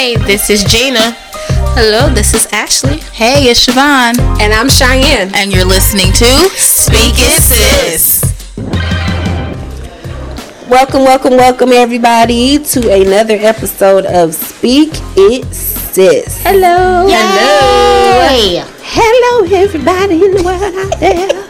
Hey, this is Gina. Hello, this is Ashley. Hey, it's Siobhan. And I'm Cheyenne. And you're listening to Speak It Sis. Welcome everybody to another episode of Speak It Sis. Hello. Yay. Hello everybody in the world out there.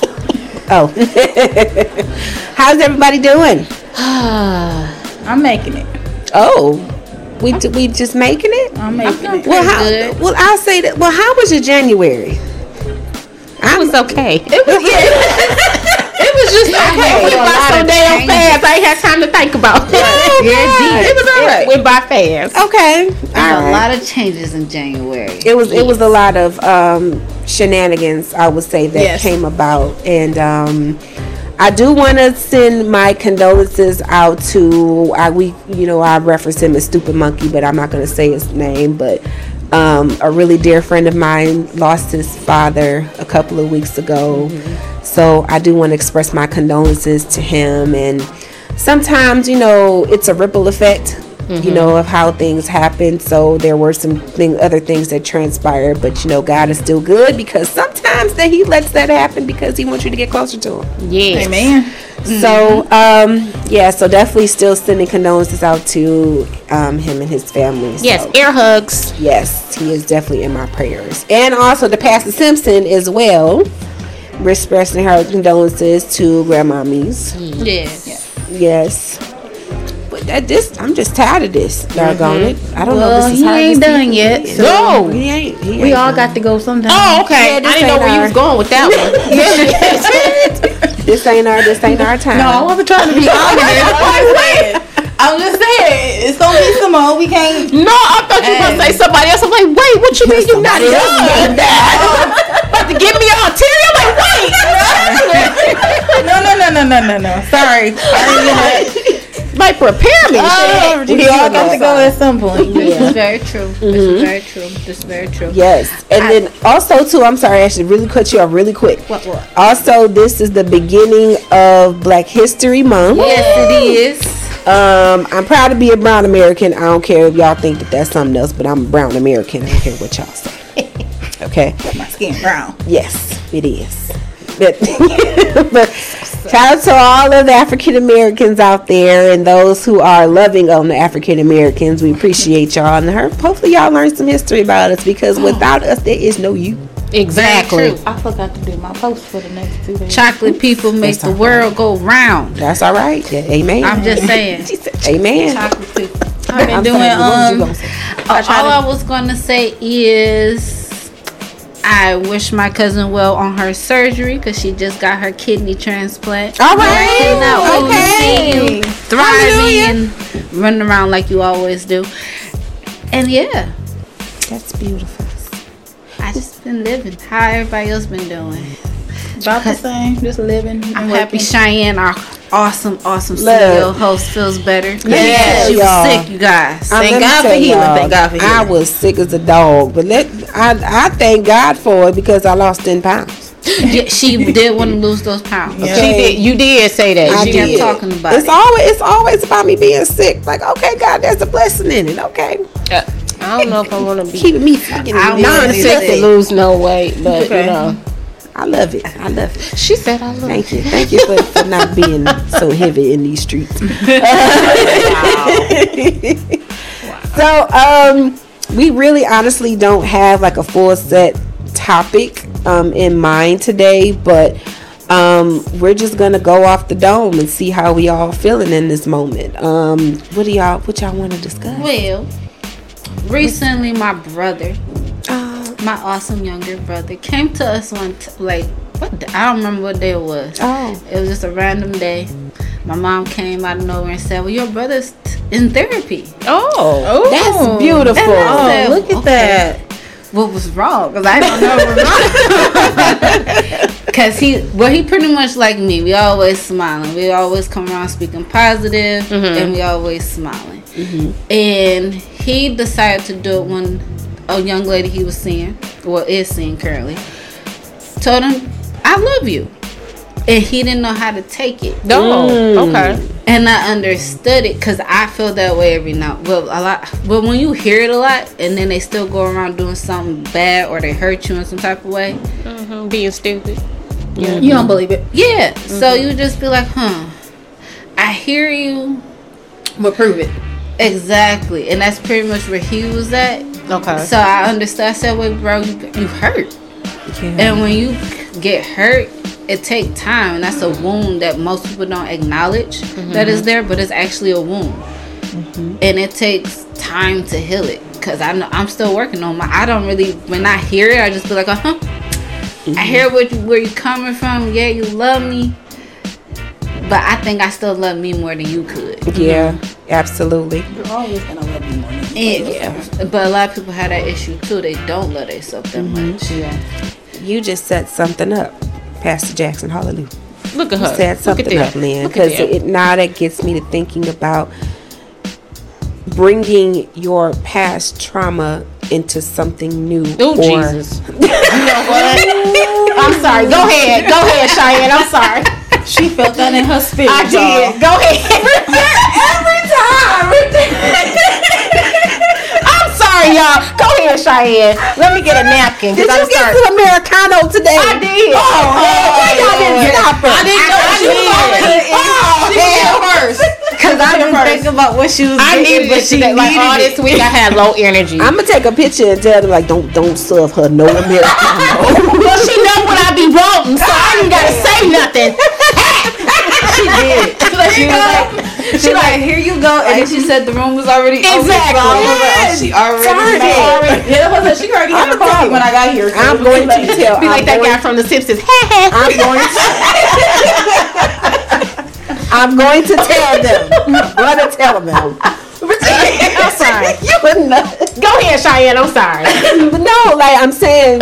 Oh. How's everybody doing? I'm making it. Oh. We just making it? I'm making it. Well, I'll say that. Well, how was your January? I was okay. It was just okay. It went by so damn fast. I ain't had time to think about it. It was all right. It went by fast. Okay. A lot of changes in January. It was a lot of shenanigans, I would say, that came about, and I do want to send my condolences out to I reference him as Stupid Monkey, but I'm not going to say his name, but a really dear friend of mine lost his father a couple of weeks ago. So I do want to express my condolences to him, and sometimes it's a ripple effect of how things happen. So there were some other things that transpired, but God is still good, because sometimes that he lets that happen because he wants you to get closer to him. Yeah. Amen. So so definitely still sending condolences out to him and his family. Yes, so, air hugs. yes, he is definitely in my prayers. And also to Pastor Simpson as well. We're expressing her condolences to grandmommies. Yes. But I'm just tired of this. Doggone it. I don't know if this is he hard. ain't done yet. So No. He ain't. we all got to go sometime. Oh, okay. I didn't know where you was going with that one. This ain't our time. No, I wasn't trying to be honest. I'm just saying, it's gonna be some more. We can't. No, I thought you were going to say somebody else. I'm like, wait, what you mean you're not done? About to give me all teary? I'm like, wait. No. Sorry. Might prepare me. We all got to go at some point. This is very true. This is very true. Yes. And then also too, I'm sorry, I should really cut you off really quick. What? Also, this is the beginning of Black History Month. Yes, it is. I'm proud to be a brown American. I don't care if y'all think that that's something else, but I'm a brown American. I don't care what y'all say. Okay. My skin brown. Yes, it is. But shout out to all of the African Americans out there and those who are loving on the African Americans. We appreciate y'all, and hopefully y'all learned some history about us, because without us there is no you. Exactly. I forgot to do my post for the next 2 days. Chocolate people make the world go round. That's all right. Yeah, amen. I'm just saying. Amen. Chocolate people. I've been doing. All I was gonna say is, I wish my cousin well on her surgery, because she just got her kidney transplant. All right. Okay. See you thriving and running around like you always do. And yeah, That's beautiful. I just been living. How everybody else been doing? About the same. Just living. I'm happy Cheyenne, our awesome CEO Love. host, feels better. Yeah, She was y'all. sick, you guys. Thank God for healing. Thank God for healing. I was sick as a dog, but I thank God for it, because I lost 10 pounds. Yeah, she did want to lose those pounds. Yeah. She did. You did say that. I She did. kept talking about It's always about me being sick. Like, okay, God, there's a blessing in it. Okay, I don't know if I want to be keeping me fucking non-sick to lose no weight, but I love it. She said I love it. Thank you for not being so heavy in these streets. So, we really honestly don't have like a full set topic in mind today, but we're just gonna go off the dome and see how we all feeling in this moment. What y'all want to discuss? Well, recently my brother, my awesome younger brother, came to us I don't remember what day it was. It was just a random day. My mom came out of nowhere and said, well, your brother's in therapy. Oh, That's beautiful. And I said, look at that. What was wrong? Because I don't know what was wrong. Because he pretty much like me. We always smiling. We always come around speaking positive, and we always smiling. And he decided to do it when a young lady he was seeing, is seeing currently, told him, I love you. and he didn't know how to take it. No, okay. And I understood it because I feel that way every now. Well, a lot. But when you hear it a lot, and then they still go around doing something bad or they hurt you in some type of way, being stupid. Yeah. You don't believe it. Yeah. So you just be like, I hear you, but prove it. Exactly, and that's pretty much where he was at. Okay. So I understand. I said, "Wait, bro, you hurt." Yeah. And when you get hurt, it takes time, and that's a wound that most people don't acknowledge that is there, but it's actually a wound, and it takes time to heal it. Cause I'm still working on I don't really, when I hear it, I just be like, I hear where you coming from. Yeah, you love me, but I think I still love me more than you could. Yeah, absolutely. You're always gonna love me more than you could. But a lot of people have that issue too. They don't love themselves that much. Yeah. You just set something up, Pastor Jackson. Hallelujah. Look at her. You set something up, Lynn. Because now that gets me to thinking about bringing your past trauma into something new. Oh, Jesus. You know what? I'm sorry. Go ahead, Cheyenne. I'm sorry. She felt that in her spirit. I did. Go ahead. Every time. I'm sorry, y'all. Go ahead, Cheyenne. Let me get a napkin. Did you get to Americano today? I did. Y'all didn't stop her. I didn't know she was already first. Because I didn't think about what she was doing, but she needed like all this week I had low energy. I'm gonna take a picture and tell them like, don't serve her no Americano. Well, she knows when I be wrong, so I ain't gotta say nothing. She did. She like, here you go, and then she said the room was already exactly. Like, she already made. Yeah, she already had a coffee when I got here. So I'm going to tell. Be like that guy from The Simpsons. I'm going to tell them. I'm going to tell them. I'm sorry. You wouldn't know. Go ahead, Cheyenne. I'm sorry. But no, like I'm saying,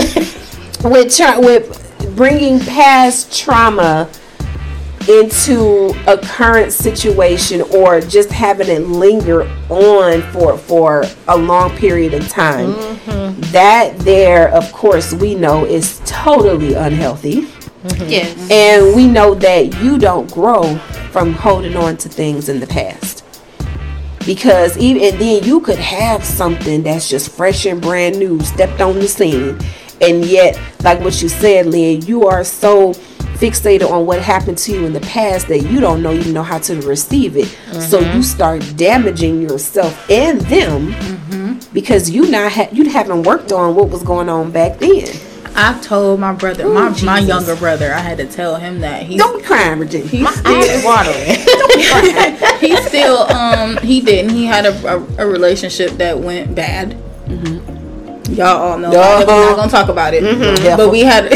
with bringing past trauma into a current situation or just having it linger on for a long period of time, that there, of course, we know is totally unhealthy. Yes. And we know that you don't grow from holding on to things in the past. Because even then you could have something that's just fresh and brand new, stepped on the scene. And yet, like what you said, Lynn, you are so fixated on what happened to you in the past that you don't even know how to receive it. So you start damaging yourself and them because you haven't worked on what was going on back then. I told my brother, my younger brother, I had to tell him that don't be crying, Virginia. He's still watering. He's still he had a relationship that went bad. Y'all all know that. We're not gonna talk about it. But we had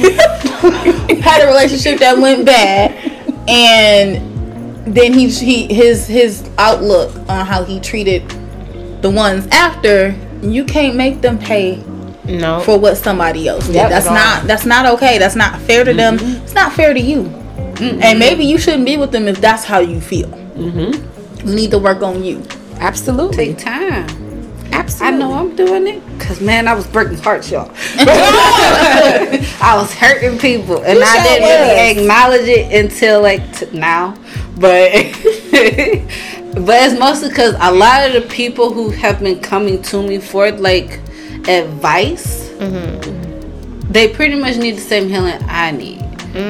a relationship that went bad, and then his outlook on how he treated the ones after, you can't make them pay for what somebody else did. That's not okay. That's not fair to them. It's not fair to you. And maybe you shouldn't be with them if that's how you feel. You need to work on you. Absolutely. Take time. Absolutely. I know I'm doing it because, man, I was breaking hearts, y'all. I was hurting people, and I didn't really acknowledge it until like now. But it's mostly because a lot of the people who have been coming to me for like advice, they pretty much need the same healing I need.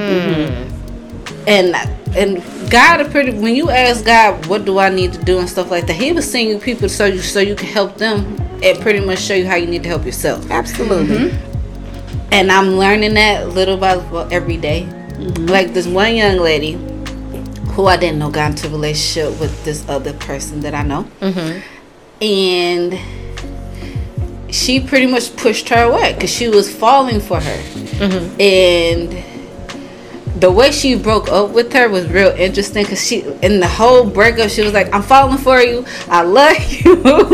And God, when you ask God, what do I need to do and stuff like that, He was sending you people so you can help them and pretty much show you how you need to help yourself. Absolutely. And I'm learning that little by little every day. Like this one young lady who I didn't know got into a relationship with this other person that I know, and she pretty much pushed her away because she was falling for her, and the way she broke up with her was real interesting because she, in the whole breakup, she was like, I'm falling for you, I love you.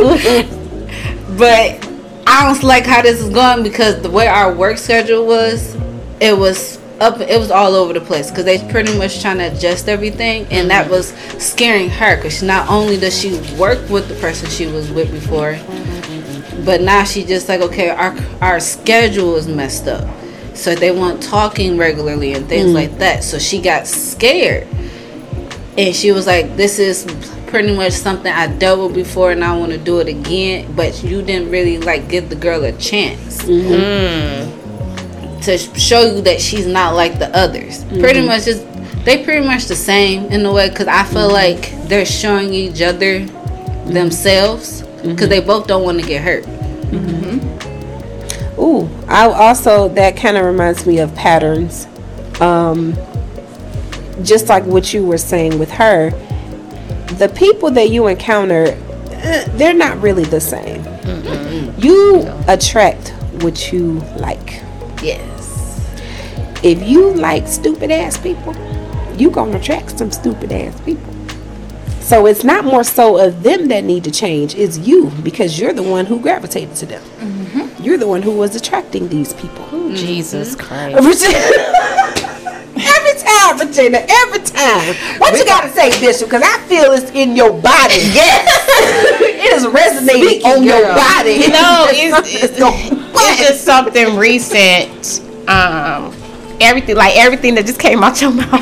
But I don't like how this is going because the way our work schedule was, it was all over the place because they pretty much trying to adjust everything, and that was scaring her because not only does she work with the person she was with before, but now she just like, okay, our schedule is messed up. So they weren't talking regularly and things like that. So she got scared. And she was like, this is pretty much something I dealt with before and I want to do it again. But you didn't really like give the girl a chance to show you that she's not like the others. Pretty much they pretty much the same in a way, because I feel like they're showing each other themselves, because they both don't want to get hurt. Ooh, I also, that kind of reminds me of patterns. Just like what you were saying with her, the people that you encounter, they're not really the same. You attract what you like. Yes. If you like stupid ass people, you gonna attract some stupid ass people. So it's not more so of them that need to change, it's you, because you're the one who gravitated to them. You're the one who was attracting these people. Jesus Christ. Every time, Regina, every time. What you gotta say, Bishop? Because I feel it's in your body. Yes. It is resonating on your body. No, it's just something recent. Everything that just came out your mouth.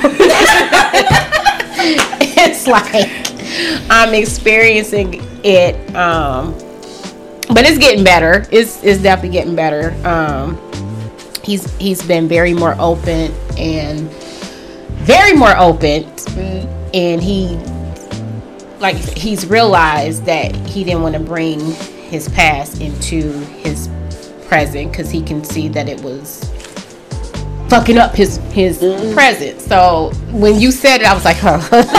It's like I'm experiencing it, but it's getting better. It's definitely getting better. He's been very more open, and he's realized that he didn't want to bring his past into his present, because he can see that it was fucking up his present. So when you said it, I was like, huh.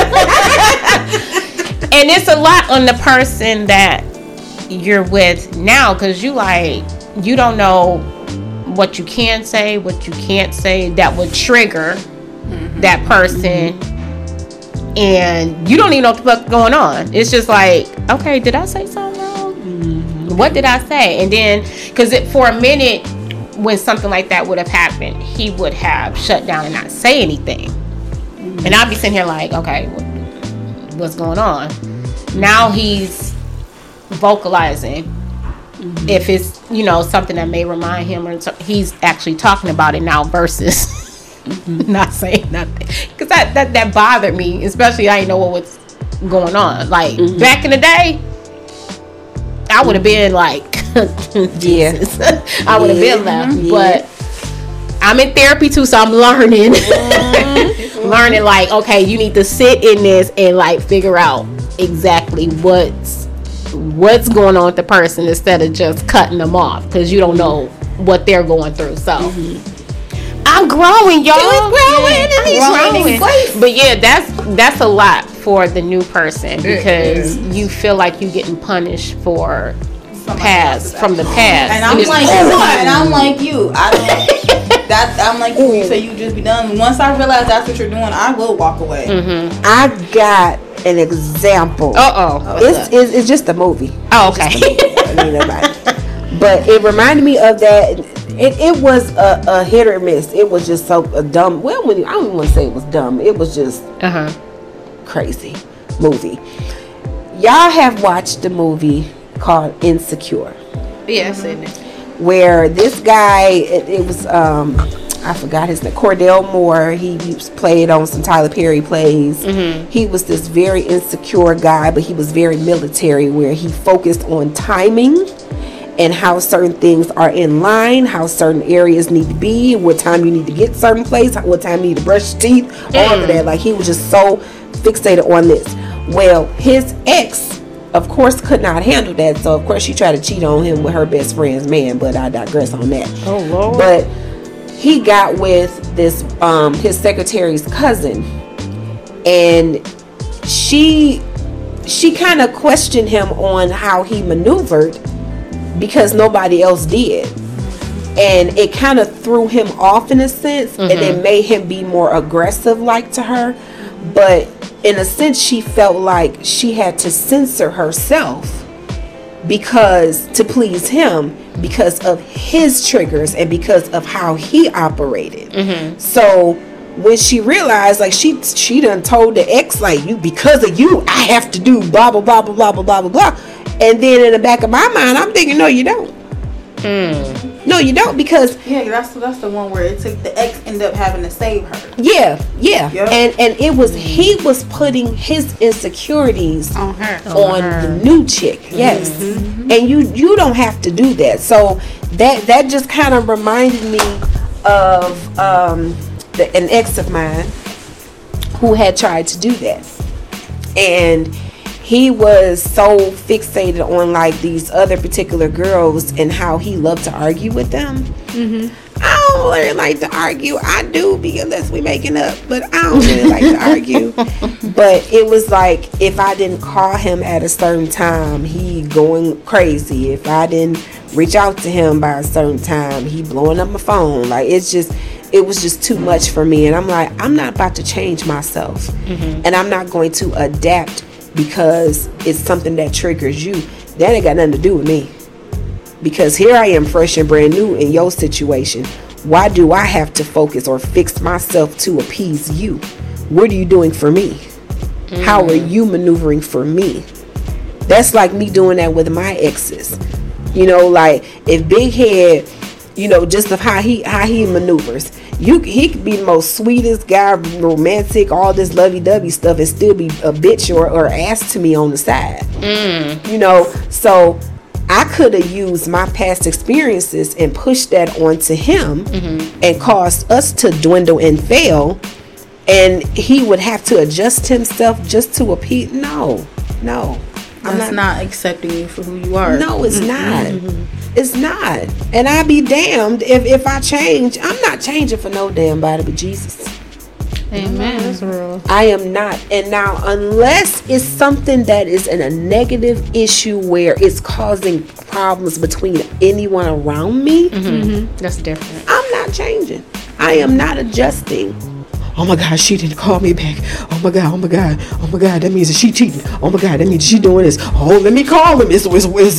And it's a lot on the person that you're with now, because you don't know what you can say, what you can't say, that would trigger that person, and you don't even know what the fuck's going on. It's just like, okay, did I say something wrong? What did I say? And then, because for a minute, when something like that would have happened, he would have shut down and not say anything, and I'd be sitting here like, okay, what's going on? Now he's vocalizing. If it's, something that may remind him, or he's actually talking about it now versus not saying nothing. Because that bothered me, especially I didn't know what was going on. Like, back in the day, I would have been like, Jesus. I would have been left. But I'm in therapy too, so I'm learning. Learning, like, okay, you need to sit in this and like figure out exactly what's going on with the person, instead of just cutting them off, because you don't know what they're going through. So I'm growing, y'all. Growing. But yeah, that's a lot for the new person, because you feel like you getting punished for from the past. And I'm like you. I'm like you. You say you just be done. Once I realize that's what you're doing, I will walk away. I got an example. It's just a movie. Oh, okay. But it reminded me of that. It was a hit or miss. It was just so dumb. Well, I don't even want to say it was dumb. It was just crazy movie. Y'all have watched the movie called Insecure? Yes, it is. Where this guy, it was I forgot his name, Cordell Moore. He played on some Tyler Perry plays. He was this very insecure guy, but he was very military, where he focused on timing and how certain things are in line, how certain areas need to be, what time you need to get certain place, what time you need to brush your teeth, all of that. Like, he was just so fixated on this. Well, his ex, of course, could not handle that, so of course she tried to cheat on him with her best friend's man, but I digress on that. Oh, Lord. But he got with this his secretary's cousin, and she kind of questioned him on how he maneuvered, because nobody else did, and it kind of threw him off in a sense, and it made him be more aggressive like to her. But in a sense, she felt like she had to censor herself because to please him, because of his triggers and because of how he operated. So when she realized, like, she done told the ex, like, you, because of you, I have to do blah blah blah blah blah blah blah blah. And then in the back of my mind, I'm thinking, no, you don't. No, you don't, because that's the one where it took the ex end up having to save her. Yeah. And it was he was putting his insecurities on the new chick. Yes. And you don't have to do that. So that just kind of reminded me of an ex of mine who had tried to do that, and he was so fixated on like these other particular girls and how he loved to argue with them. I don't really like to argue. I do, because unless we making up, but I don't really like to argue. But it was like, if I didn't call him at a certain time, he going crazy. If I didn't reach out to him by a certain time, he blowing up my phone. Like, it was just too much for me. And I'm like, I'm not about to change myself. And I'm not going to adapt because it's something that triggers you. That ain't got nothing to do with me. Because here I am, fresh and brand new in your situation. Why do I have to focus or fix myself to appease you? What are you doing for me? How are you maneuvering for me? That's like me doing that with my exes. You know, like if Big Head, you know, just of how he maneuvers. He could be the most sweetest guy, romantic, all this lovey-dovey stuff, and still be a bitch or ass to me on the side. You know, so I could have used my past experiences and pushed that onto him and caused us to dwindle and fail, and he would have to adjust himself just to appease. No. That's not accepting you for who you are. No, it's not. It's not. And I'd be damned if I change. I'm not changing for no damn body but Jesus. Amen. That's real. I am not. And now, unless it's something that is in a negative issue where it's causing problems between anyone around me, that's different. I'm not changing. I am not adjusting. Oh my God, she didn't call me back. Oh my God, that means that she cheating. Oh my God, that means she doing this. Oh, let me call him. It's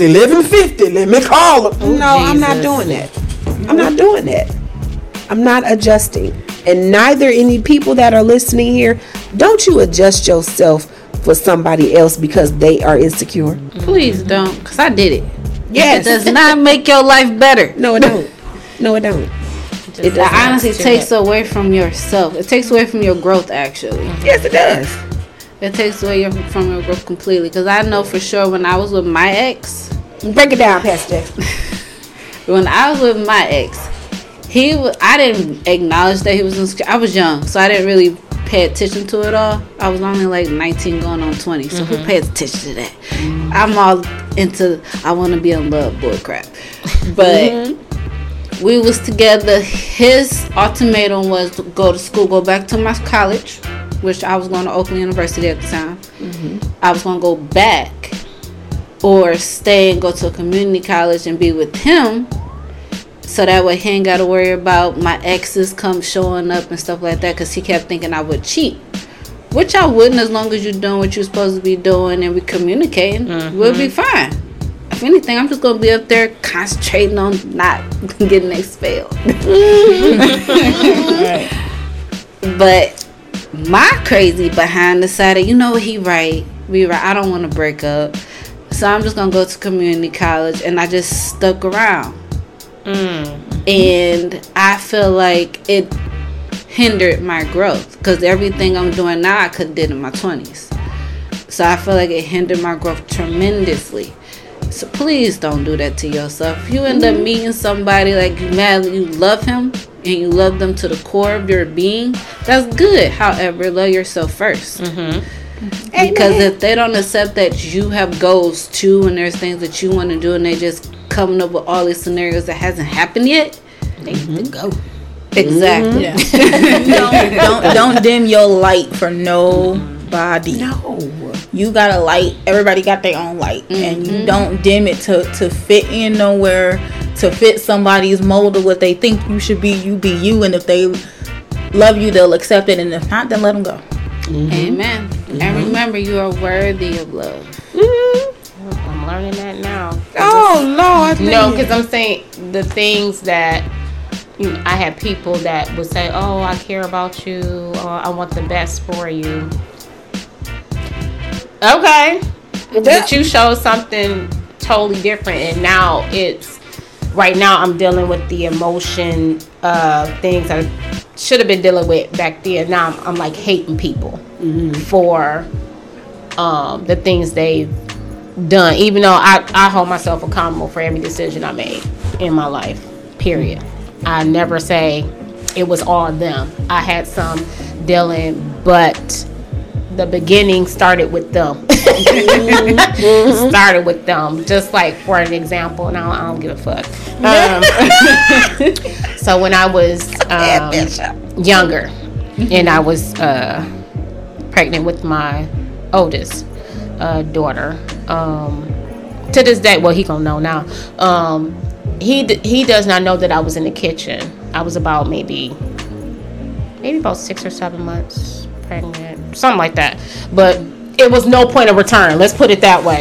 11:50. Let me call him. No, Jesus. I'm not doing that. I'm not doing that. I'm not adjusting. And neither any people that are listening here, don't you adjust yourself for somebody else because they are insecure. Please don't, because I did it. Yes. It does not make your life better. No, it don't. No, it don't. It honestly takes away from yourself. It takes away from your growth, actually. Yes, it does. It takes away from your growth completely. Because I know for sure when I was with my ex. Break it down, Pastor. When I was with my ex, I didn't acknowledge that he was insecure. I was young, so I didn't really pay attention to it all. I was only like 19 going on 20. So who pays attention to that? I'm all into I want to be in love bull crap. But we was together. His ultimatum was to go to school, go back to my college, which I was going to Oakland University at the time. I was going to go back or stay and go to a community college and be with him, so that way he ain't got to worry about my exes come showing up and stuff like that, because he kept thinking I would cheat, which I wouldn't, as long as you're doing what you're supposed to be doing and we communicating, we'll be fine. If anything, I'm just going to be up there concentrating on not getting expelled. But my crazy behind decided, you know what, he right. We right. I don't want to break up. So I'm just going to go to community college. And I just stuck around. And I feel like it hindered my growth. Because everything I'm doing now, I could have did in my 20s. So I feel like it hindered my growth tremendously. So please don't do that to yourself. If you end up meeting somebody like you love him and you love them to the core of your being, that's good. However, love yourself first. Because if they don't accept that you have goals too, and there's things that you want to do, and they just coming up with all these scenarios that hasn't happened yet, they need to go. Exactly. Don't dim your light for nobody. No. You got a light. Everybody got their own light. And you don't dim it to fit in nowhere, to fit somebody's mold of what they think you should be. You be you. And if they love you, they'll accept it. And if not, then let them go. Amen. And remember, you are worthy of love. I'm learning that now. Oh, Lord. No, because I'm saying the things that I had people that would say, oh, I care about you, or I want the best for you. Okay. But you showed something totally different, and now it's right now I'm dealing with the emotion of things I should have been dealing with back then. Now I'm like hating people for the things they've done, even though I hold myself accountable for every decision I made in my life, period. I never say it was all them. I had some dealing, but the beginning started with them. Started with them. Just like for an example, and I don't give a fuck. So when I was younger, and I was pregnant with my oldest daughter, to this day, well, he gonna know now. He does not know that I was in the kitchen. I was about maybe about 6 or 7 months pregnant, something like that. But it was no point of return. Let's put it that way.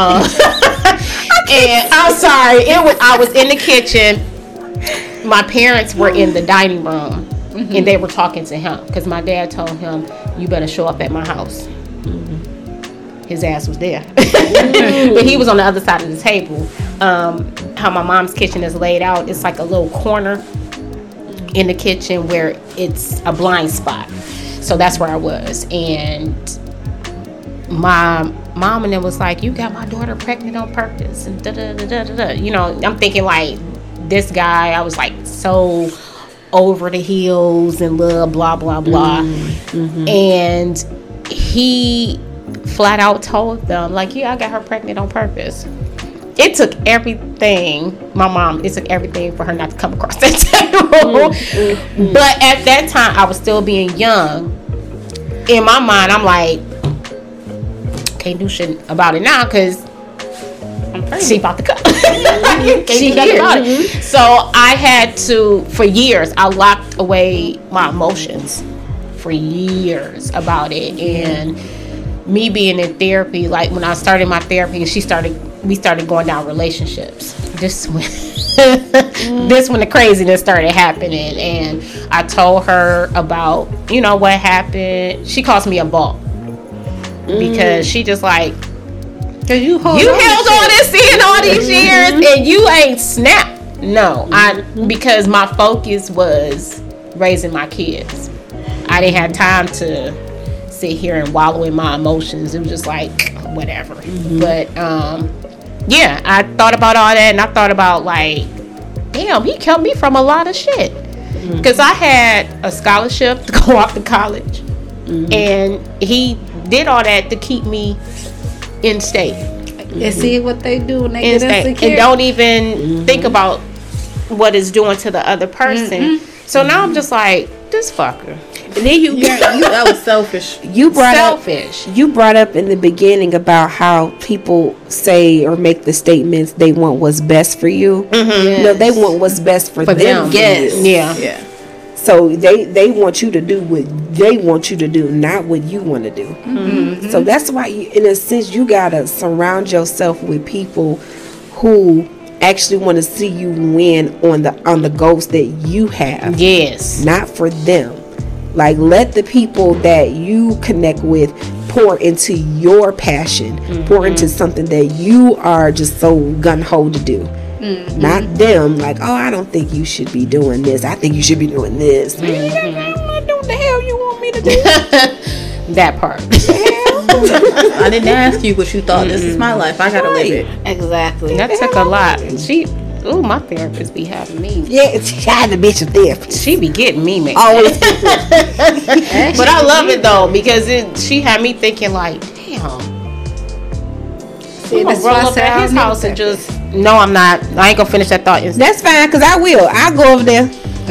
And I'm sorry. I was in the kitchen. My parents were in the dining room, and they were talking to him because my dad told him, "You better show up at my house." His ass was there, but he was on the other side of the table. How my mom's kitchen is laid out, it's like a little corner in the kitchen where it's a blind spot. So that's where I was, and my mom and them was like, "You got my daughter pregnant on purpose," and da da da da da. You know, I'm thinking like this guy. I was like so over the hills and blah blah blah blah, and he flat out told them like, "Yeah, I got her pregnant on purpose." It took everything, it took everything for her not to come across that table. But at that time, I was still being young. In my mind, I'm like, can't do shit about it now because she about to come. Can't do nothing about it. So I had to, for years, I locked away my emotions for years about it. And me being in therapy, like when I started my therapy and we started going down relationships. This when the craziness started happening, and I told her about, what happened. She calls me a ball because she just like, you held on and seeing all these years and you ain't snapped. No, because my focus was raising my kids. I didn't have time to sit here and wallow in my emotions. It was just like whatever. But yeah, I thought about all that, and I thought about like, damn, he kept me from a lot of shit. Because I had a scholarship to go off to college, and he did all that to keep me in state. And see what they do when they get insecure. And don't even think about what it's doing to the other person. So now I'm just like, this fucker. And then that was selfish. You brought up in the beginning about how people say or make the statements they want what's best for you. Yes. No, they want what's best for them. Yes. Yeah. So they want you to do what they want you to do, not what you want to do. So that's why, in a sense, you gotta surround yourself with people who actually want to see you win on the goals that you have. Yes. Not for them. Like, let the people that you connect with pour into your passion, pour into something that you are just so gung-ho to do. Not them, like, oh, I don't think you should be doing this. I think you should be doing this. I'm not doing the hell you want me to do. That part. I didn't ask you what you thought. This is my life. I gotta live it. Exactly. That took a lot. My therapist be having me. Yeah, she had the bitch of therapist. She be getting me, man. Always. But I love it though, because she had me thinking like, damn. I'm gonna roll up at his house and just. No, I'm not. I ain't gonna finish that thought. That's fine, because I will. I'll go over there. I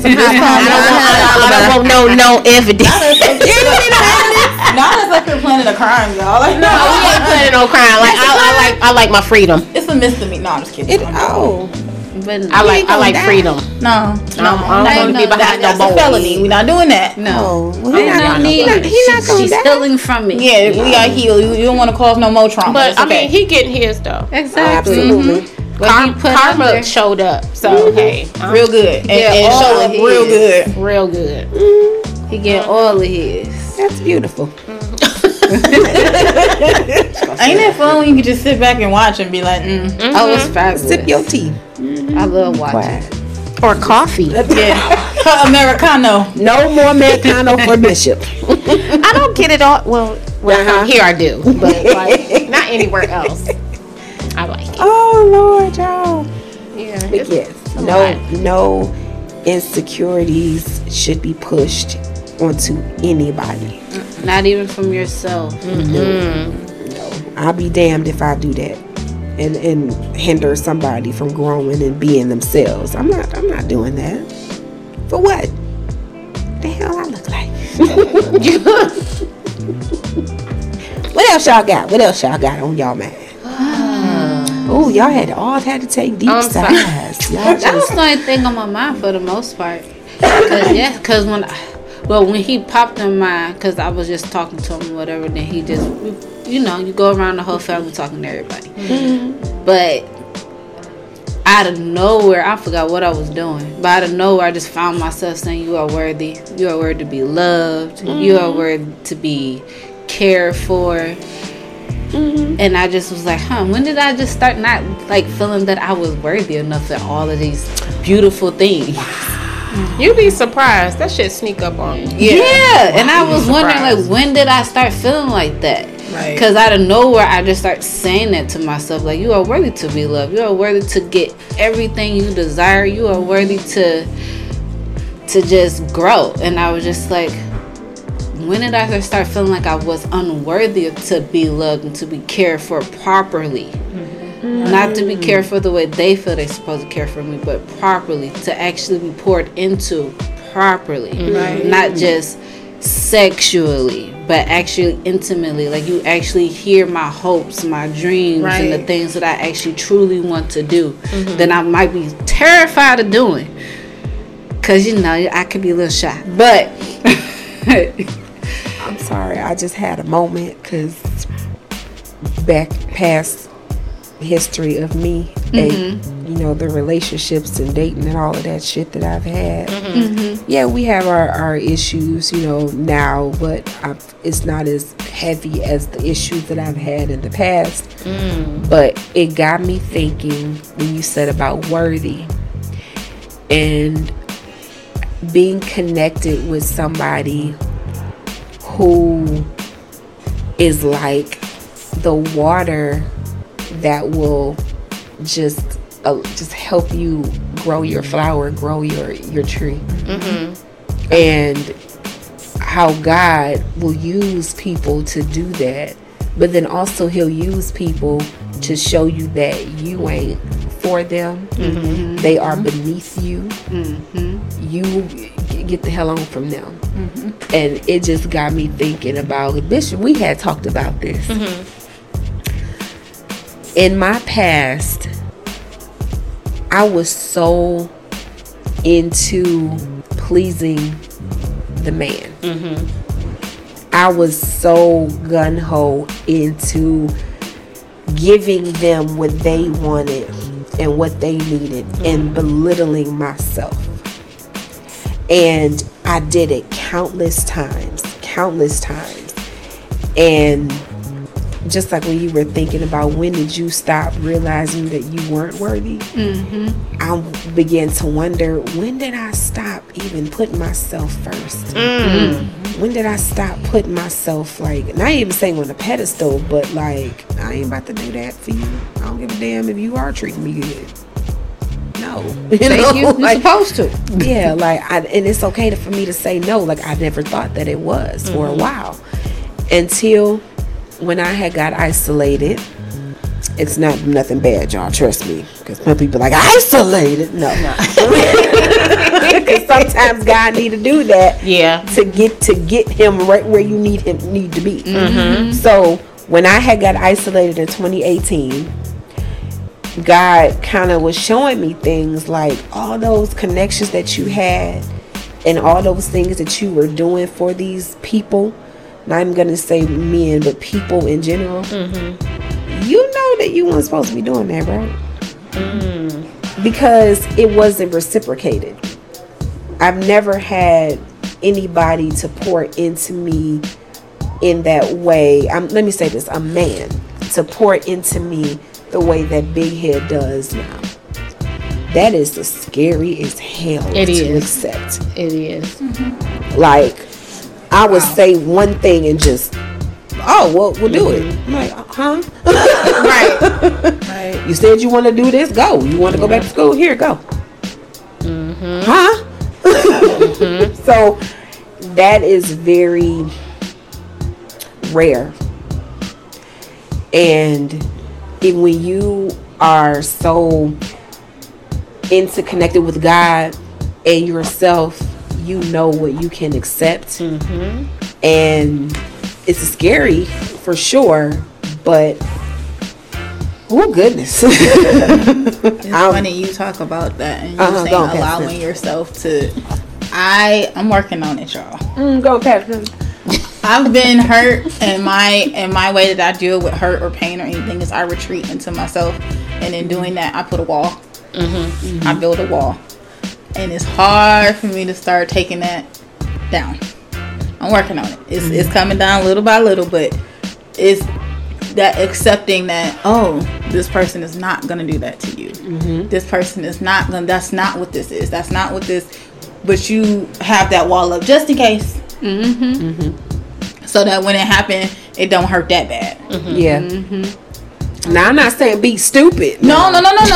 don't want no evidence. Not as like you're planning a crime, y'all. Like, no, we ain't planning no crime. Like I like my freedom. It's a misdemeanor. No, I'm just kidding. But I like freedom. No, I don't want to be behind no bars. That's a felony. We're not doing that. No. She's healing from me. Yeah, we are healed. You don't want to cause no more trauma. But I mean, he getting his though. Exactly. Absolutely. Karma showed up, so hey, real good, and showing real good. Real good. He get all of his. That's beautiful. Ain't that fun when you can just sit back and watch and be like, oh, it's fabulous. Sip your tea. I love watching. Or coffee. yeah, Americano. No more Americano for Bishop. I don't get it all. Well, here I do, but like not anywhere else. I like it. Oh Lord, y'all. Yeah. But yes, no insecurities should be pushed onto anybody. Not even from yourself. No, I'll be damned if I do that and hinder somebody from growing and being themselves. I'm not doing that. For what? The hell I look like? What else y'all got? What else y'all got on y'all mind? Oh, y'all had to take deep sighs. That was the only thing on my mind for the most part. Because when he popped in mind, because I was just talking to him or whatever, then he just, you go around the whole family talking to everybody. Mm-hmm. But out of nowhere, I forgot what I was doing, but out of nowhere, I just found myself saying, you are worthy. You are worthy to be loved. Mm-hmm. You are worthy to be cared for. Mm-hmm. And I just was like, when did I just start not like feeling that I was worthy enough for all of these beautiful things? You'd be surprised. That shit sneak up on you. Yeah. And I was wondering, like, when did I start feeling like that? Right. Because out of nowhere, I just start saying that to myself, like, you are worthy to be loved. You are worthy to get everything you desire. You are worthy to just grow. And I was just like, when did I start feeling like I was unworthy to be loved and to be cared for properly? Mm-hmm. Not to be cared for the way they feel they're supposed to care for me, but properly, to actually be poured into properly. Mm-hmm. Not just sexually, but actually intimately. Like, you actually hear my hopes, my dreams, and the things that I actually truly want to do, that I might be terrified of doing. Because, I could be a little shy. But I'm sorry, I just had a moment because back past history of me and the relationships and dating and all of that shit that I've had. Yeah, we have our issues now, but it's not as heavy as the issues that I've had in the past. But it got me thinking when you said about worthy and being connected with somebody who is like the water that will just help you grow your flower, grow your tree. And how God will use people to do that, but then also he'll use people to show you that you ain't for them. They are beneath you. You get the hell on from them. And it just got me thinking about Bishop. We had talked about this. In my past, I was so into pleasing the man. I was so gun-ho into giving them what they wanted and what they needed and belittling myself. And I did it countless times. And just like when you were thinking about when did you stop realizing that you weren't worthy, I began to wonder, when did I stop even putting myself first? When did I stop putting myself, like, not even saying on a pedestal, but like, I ain't about to do that for you. I don't give a damn if you are treating me good. No. You're like, supposed to. Yeah, like, and it's okay for me to say no. Like, I never thought that it was for a while. Until when I had got isolated. It's not nothing bad, y'all, trust me, because some people like, isolated. No. Because sometimes God need to do that to get him right where you need to be. So when I had got isolated in 2018, God kind of was showing me things like all those connections that you had and all those things that you were doing for these people. Not even going to say men, but people in general. You know that you weren't supposed to be doing that, right? Because it wasn't reciprocated. I've never had anybody to pour into me in that way. Let me say this: a man to pour into me the way that Big Head does now. That is the scary as hell to accept. It is. Mm-hmm. Like, I would say one thing and just, we'll do it. I'm like, huh? Right. You said you want to do this? Go. You want to go back to school? Here, go. Mm-hmm. Huh? Mm-hmm. So that is very rare. And even when you are so interconnected with God and yourself, you know what you can accept. Mm-hmm. And it's scary for sure, but oh goodness. It's funny you talk about that and you're saying allowing yourself to. I'm working on it, y'all. Go past. I've been hurt, and my way that I deal with hurt or pain or anything is I retreat into myself, and in doing that, I put a wall. Mm-hmm. I build a wall, and it's hard for me to start taking that down. I'm working on it. It's coming down little by little, but it's that accepting that this person is not gonna do that to you. Mm-hmm. This person is not gonna. That's not what this is. That's not what this. But you have that wall up just in case. Mm-hmm. Mm-hmm. So that when it happened, it don't hurt that bad. Mm-hmm. Yeah. Mm-hmm. Now I'm not saying be stupid. No. But not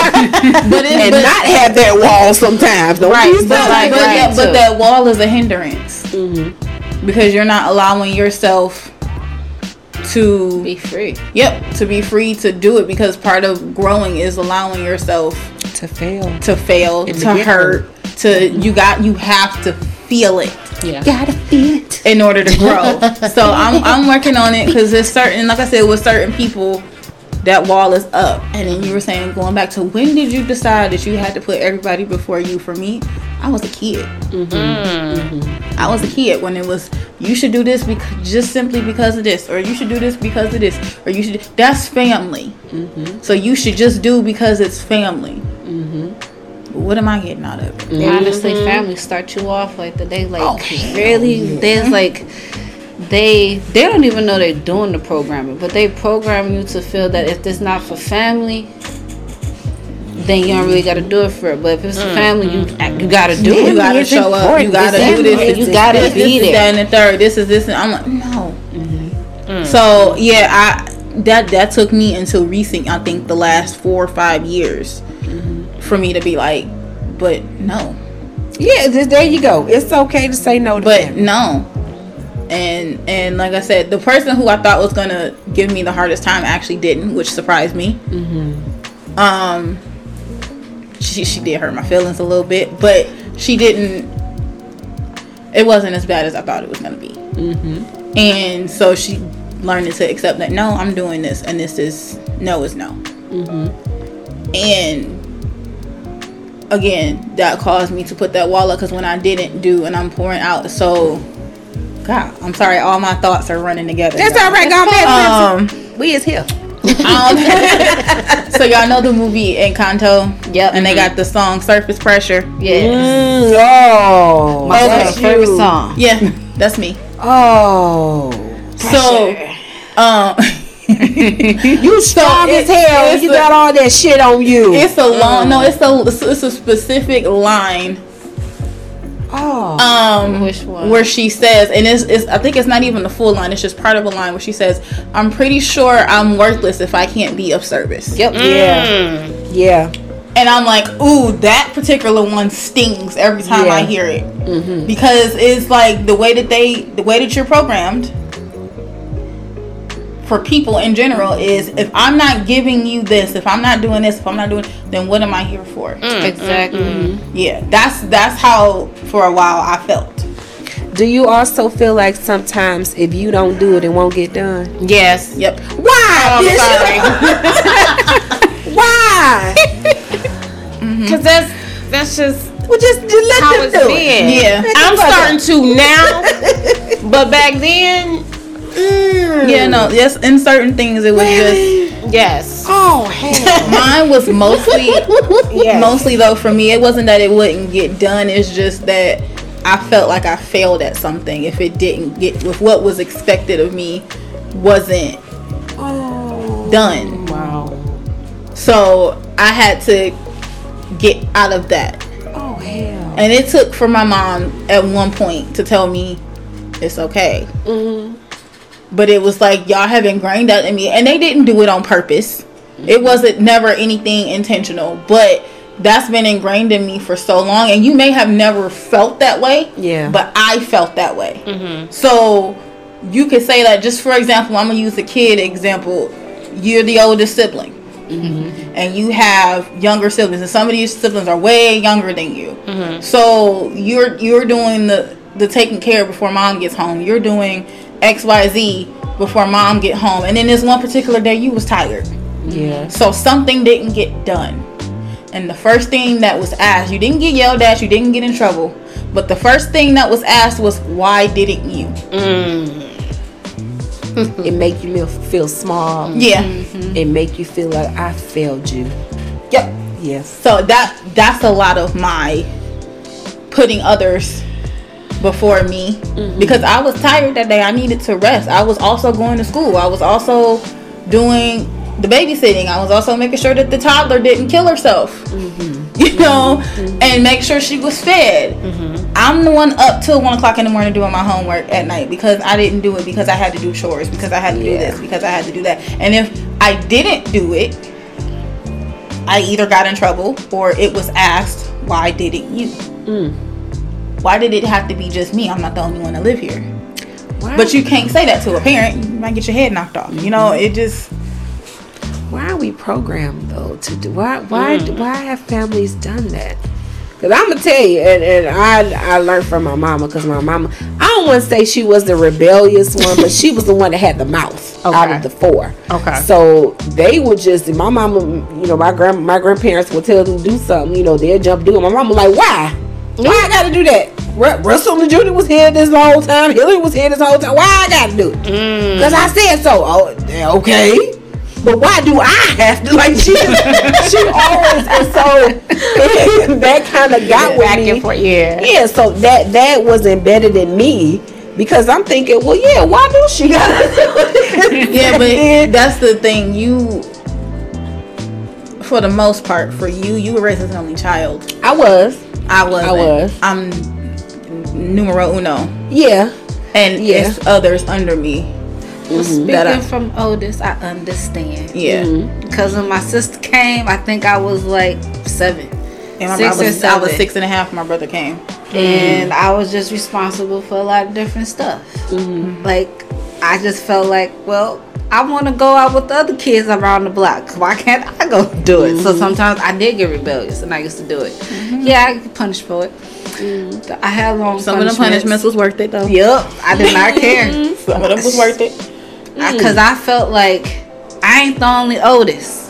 have that wall sometimes. Don't right. be But that wall is a hindrance because you're not allowing yourself to be free. Yep, to be free to do it, because part of growing is allowing yourself to fail, to hurt, you have to feel it. Yeah, gotta feel it in order to grow. So I'm working on it, because there's certain, like I said, with certain people, that wall is up. And then you were saying, going back to when did you decide that you had to put everybody before you? For me, I was a kid. I was a kid when it was, you should do this just simply because of this, or you should do this because of this, or you should. That's family. So you should just do because it's family. What am I getting out of it? Honestly, family start you off like that. They really, there's like they don't even know they're doing the programming, but they program you to feel that if it's not for family, then you don't really got to do it for it. But if it's for family, you got to do it. You got to show up. You got to do this. You got to be there. That and the third. This is this, and I'm like, no. So yeah, that took me until recent. I think the last 4 or 5 years. For me to be like, but no. Yeah, there you go. It's okay to say no to family. No. And like I said, the person who I thought was gonna give me the hardest time actually didn't, which surprised me. She did hurt my feelings a little bit, but she didn't. It wasn't as bad as I thought it was gonna be. And so she learned to accept that no, I'm doing this, and this is no is no. And again, that caused me to put that wall up, because when I didn't do, and I'm pouring out, so God, I'm sorry, all my thoughts are running together. That's all right, we is here. So y'all know the movie Encanto? Yep. And they got the song Surface Pressure. Yes. My favorite song. Yeah, that's me. So you strong as hell. You got all that shit on you. It's a long. No, it's a specific line. Which one? Where she says, and it's I think it's not even the full line. It's just part of a line where she says, "I'm pretty sure I'm worthless if I can't be of service." Yep. Yeah. And I'm like, ooh, that particular one stings every time I hear it, because it's like the way that you're programmed. For people in general is, if I'm not giving you this, if I'm not doing this, if I'm not doing, then what am I here for? Exactly. Yeah, that's how for a while I felt. Do you also feel like sometimes if you don't do it, it won't get done? Yes. Yep. Why? Why? Because that's just just let how them it's do been. it. Yeah. I'm starting to now, but back then. Yeah, no, yes, in certain things it was just yes. Oh hell. Mine was mostly though, for me, it wasn't that it wouldn't get done, it's just that I felt like I failed at something if it didn't get, if what was expected of me wasn't done. Wow. So I had to get out of that. Oh hell. And it took for my mom at one point to tell me it's okay. But it was like, y'all have ingrained that in me, and they didn't do it on purpose. It wasn't never anything intentional, but that's been ingrained in me for so long. And you may have never felt that way, but I felt that way. So you could say that, just for example, I'm gonna use a kid example. You're the oldest sibling, and you have younger siblings, and some of these siblings are way younger than you. So you're doing the taking care before mom gets home. You're doing XYZ before mom get home, and then this one particular day you was tired. So something didn't get done, and the first thing that was asked, you didn't get yelled at, you didn't get in trouble, but the first thing that was asked was, why didn't you? It make you feel small. It make you feel like I failed you. Yes. So that's a lot of my putting others before me, because I was tired that day. I needed to rest. I was also going to school. I was also doing the babysitting. I was also making sure that the toddler didn't kill herself, you know, and make sure she was fed. I'm the one up till 1 o'clock in the morning doing my homework at night, because I didn't do it, because I had to do chores, because I had to do this, because I had to do that. And if I didn't do it, I either got in trouble or it was asked, why didn't you? Why did it have to be just me? I'm not the only one that live here. But you can't say that to a parent. You might get your head knocked off. You know, it just... Why are we programmed though to do? Why have families done that? Because I'm gonna tell you, and I learned from my mama, because my mama, I don't want to say she was the rebellious one, but she was the one that had the mouth out of the four. So they would just, my mama, you know, my grandparents would tell them to do something, you know, they'll jump do it. My mama like, why I gotta do that? Russell Jr. was here this whole time. Hillary was here this whole time. Why I gotta do it? Because I said so. Oh, okay. But why do I have to? Like, she always, and so that kind of got with me. Yeah, so that was embedded in me, because I'm thinking, well, yeah, why do she gotta do it? Yeah, but that's the thing. You, for the most part, for you were raised as an only child. I was. I'm numero uno. Yeah. And it's others under me. Speaking from oldest, I understand. Because when my sister came, I think I was like 7. And I was 6.5 when my brother came. And I was just responsible for a lot of different stuff. Like, I just felt like, well, I want to go out with the other kids around the block. Why can't I go do it? So sometimes I did get rebellious, and I used to do it. Yeah, I get punished for it. I had long Some of the punishments was worth it, though. Yep, I did not care. Some of them was worth it. Because I felt like I ain't the only oldest.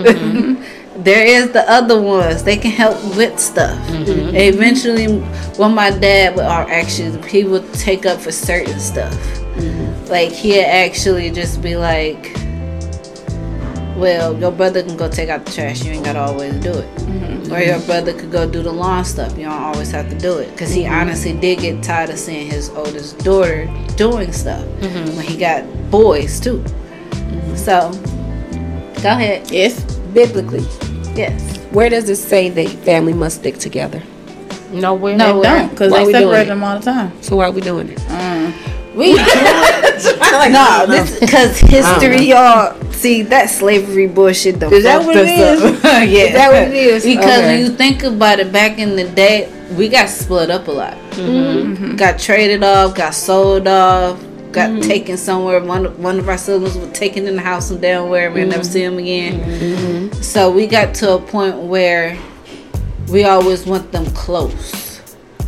There is the other ones. They can help with stuff. Eventually, when my dad would, or actually, he would take up for certain stuff. Like, he'd actually just be like, well, your brother can go take out the trash. You ain't got to always do it. Or your brother could go do the lawn stuff. You don't always have to do it. Because he honestly did get tired of seeing his oldest daughter doing stuff. When he got boys, too. So, go ahead. Yes. Biblically. Yes. Where does it say that family must stick together? Nowhere. No, they don't. Because they separate them all the time. So why are we doing it? We do it. No, because history, y'all. See, that slavery bullshit. Is that what it is? Yeah. Is that what it is? Because when you think about it, back in the day, we got split up a lot. Got traded off, got sold off, got taken somewhere. One of our siblings was taken in the house and down where we'll never see him again. So we got to a point where we always want them close.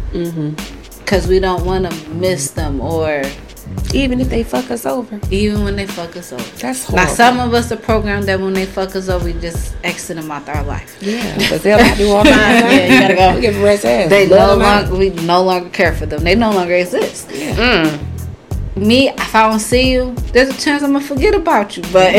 Because we don't want to miss them, or even if they fuck us over. Even when they fuck us over. That's horrible. Now, some of us are programmed that when they fuck us over, we just exit them out our life. Yeah, because they'll do all kinds of you gotta go. We give a rest ass. We no longer care for them. They no longer exist. Me, if I don't see you, there's a chance I'm gonna forget about you. But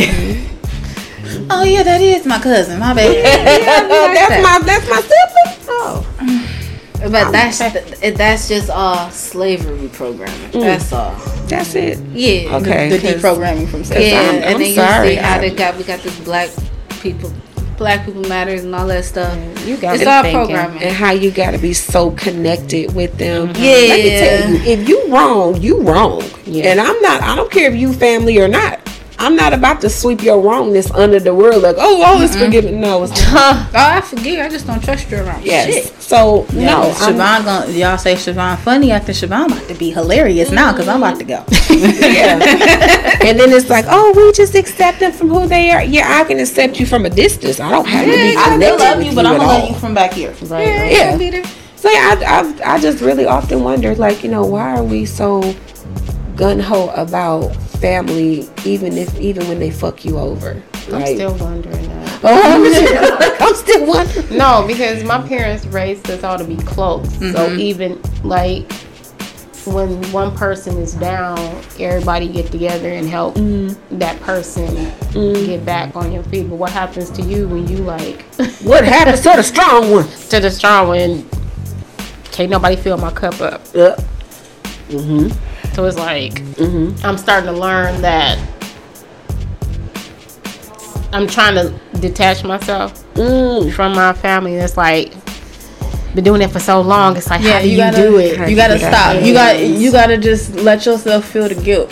oh yeah, that is my cousin. My bad. That's my sibling. Oh. But that's just all slavery programming. That's all. That's it. Yeah. Okay. The deprogramming from slavery. Yeah, I'm and then sorry. you see how we got this Black people matters and all that stuff. You got it's it all thinking. programming. And how you got to be so connected with them. Yeah. Let me tell you, if you wrong, you wrong. Yeah. And I don't care if you family or not. I'm not about to sweep your wrongness under the rug like, all is forgiven. No, it's not. I forget. I just don't trust you around. Yes. Shit. So, No, Siobhan y'all say Siobhan funny after Siobhan about to be hilarious now because I'm about to go. yeah. And then it's like, we just accept them from who they are. Yeah, I can accept you from a distance. I don't have to be I connected still love with you, but I'm at gonna all. love you from back here. Right. Yeah. So I just really often wondered, like, why are we so gun ho about family, even when they fuck you over? I'm still wondering that. I'm still wondering. No, because my parents raised us all to be close. So even like when one person is down, everybody get together and help that person get back on your feet. But what happens to you when you like What happens to the strong one? to the strong one? Can't nobody fill my cup up. Yeah. So it's like I'm starting to learn that I'm trying to detach myself from my family. It's like been doing it for so long. It's like, how do you do it? You gotta stop. You gotta just let yourself feel the guilt.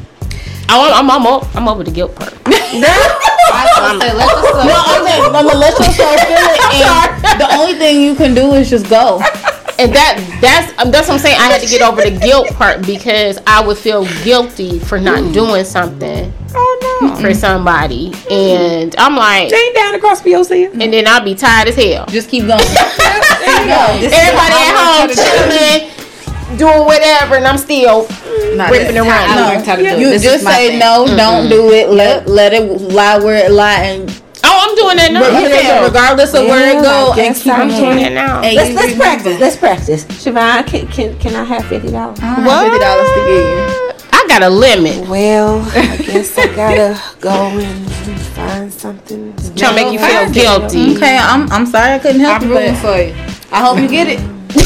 I'm over the guilt part. I'm gonna let yourself feel it. And the only thing you can do is just go. And that's what I'm saying. I had to get over the guilt part because I would feel guilty for not doing something for somebody, and I'm like, Jane down across POC. and then I'll be tired as hell. Just keep going. Everybody at home chilling, doing whatever, and I'm still ripping around. You just say no, don't do it. Let it lie where it lie, and I'm doing that now. regardless of where it go, and keep I'm doing it. that now. Let's practice. Let's practice. Siobhan, can I have $50? $50 to give you. I got a limit. Well, I guess I gotta go and find something. Trying to make you feel guilty. Okay, I'm sorry I couldn't help you, but for you. I hope you get it.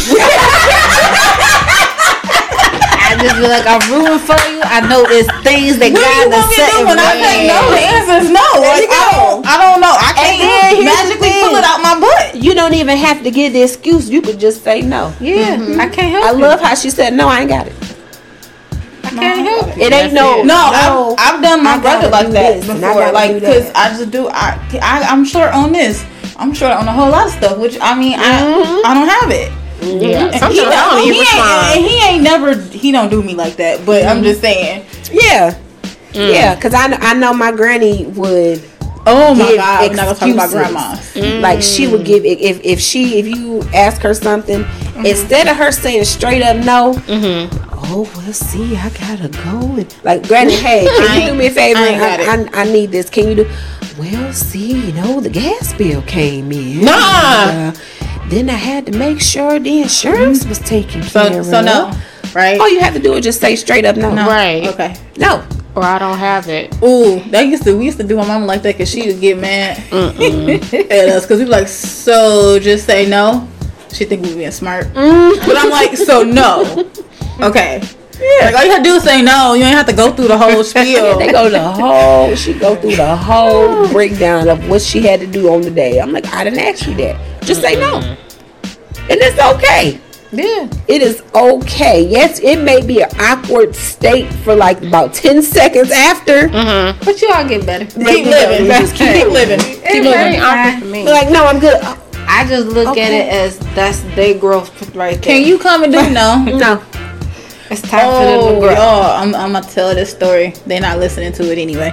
I just feel like I'm rooting for you. I know it's things that What do you God want has me to set do in when I say no? The answer is no. Like, I don't know. I then can't here's magically the thing. pull it out my butt. You don't even have to give the excuse. You could just say no. Yeah, I can't help I it. love how she said no. I ain't got it. I can't help it. It ain't no. No, I've done my I brother gotta like do that this, and I before. gotta Like, do because that. I just do. I'm short on this. I'm short on a whole lot of stuff. Which I mean, I don't have it. Yeah. And Sometimes I don't even respond. he ain't never. He don't do me like that. But I'm just saying. Yeah. Yeah, because I know my granny would. Oh my give God, we're not gonna talk about excuses. grandmas. Like she would give if you ask her something, instead of her saying straight up no, oh well, see, I gotta go. And, like, granny, hey, can you do me a favor? I ain't got I need this. Can you do? Well, see, the gas bill came in. Nah. Then I had to make sure the insurance was taken care of. So no, right? All you have to do is just say straight up no. Right. Okay. No. Or I don't have it. Ooh, we used to do my mama like that because she would get mad at us because we be like, so just say no. She think we being smart, but I'm like, so no. Okay. Yeah. Like all you have to do is say no. You ain't have to go through the whole spiel. She go through the whole breakdown of what she had to do on the day. I'm like, I didn't ask you that. Just say no. And it's okay. Yeah. It is okay. Yes, it may be an awkward state for like about 10 seconds after. But you all get better. Keep living. Just Keep living. It's very awkward for me. But like, no, I'm good. I just look at it as that's their growth right there. Can you come and do no? No. It's time for them to Oh, grow. y'all, I'm gonna tell this story. They're not listening to it anyway.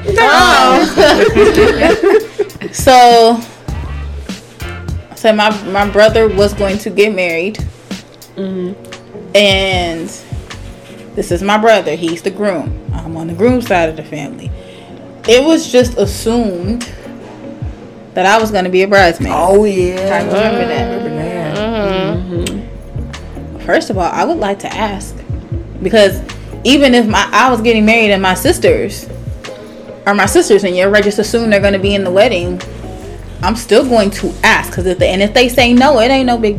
So my brother was going to get married, and this is my brother. He's the groom. I'm on the groom side of the family. It was just assumed that I was going to be a bridesmaid. Oh yeah. I remember that. First of all, I would like to ask, because even if I was getting married and my sisters are my sisters, and you're just assume they're going to be in the wedding, I'm still going to ask, because if they say no, it ain't no big deal.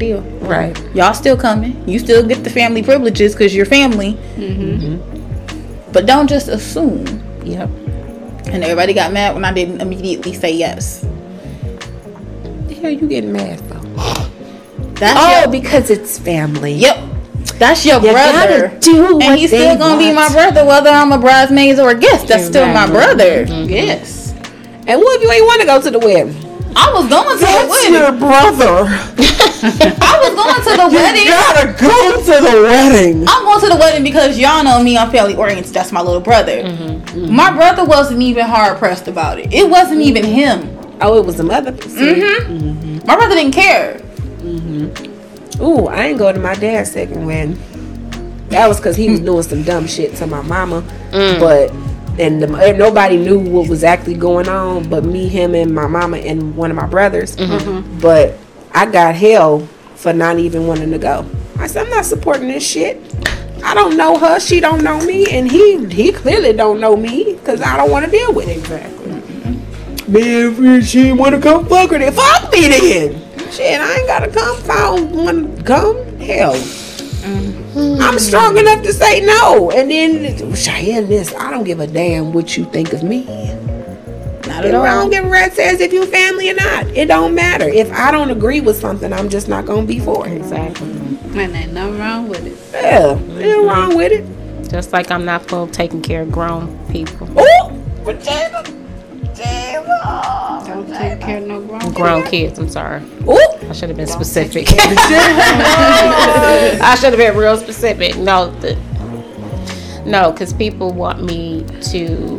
Right. Y'all still coming. You still get the family privileges because you're family. But don't just assume. Yep. And everybody got mad when I didn't immediately say yes. The hell you getting mad for? That's because it's family. Yep. That's your brother. And he's still gonna be my brother whether I'm a bridesmaid or a guest. That's still my brother. Yes. And what if you ain't want to go to the wedding? I was going to the wedding. Your brother. I was going to the wedding. You gotta go to the wedding. I'm going to the wedding because y'all know me. I'm family oriented. That's my little brother. My brother wasn't even hard pressed about it. It wasn't even him. Oh, it was the mother. My brother didn't care. Ooh, I ain't go to my dad's second wedding. That was because he was doing some dumb shit to my mama. But and nobody knew what was actually going on but me, him, and my mama and one of my brothers. But I got hell for not even wanting to go. I said, I'm not supporting this shit. I don't know her, she don't know me, and he clearly don't know me because I don't want to deal with it. Exactly. Man, if she want to come fuck her, then fuck me then. Shit, I ain't gotta come. If I don't want to come, hell. I'm strong enough to say no. And then, Cheyenne, this, I don't give a damn what you think of me. Not at all. I don't give a rat's ass if you family or not. It don't matter. If I don't agree with something, I'm just not gonna be for it. Exactly. And ain't nothing wrong with it. Yeah, nothing wrong with it. Just like I'm not for taking care of grown people. Oh, but Jesus. Don't take care of no Grown kids, I'm sorry. Oh, I should have been specific. I should have been real specific. No, because people want me to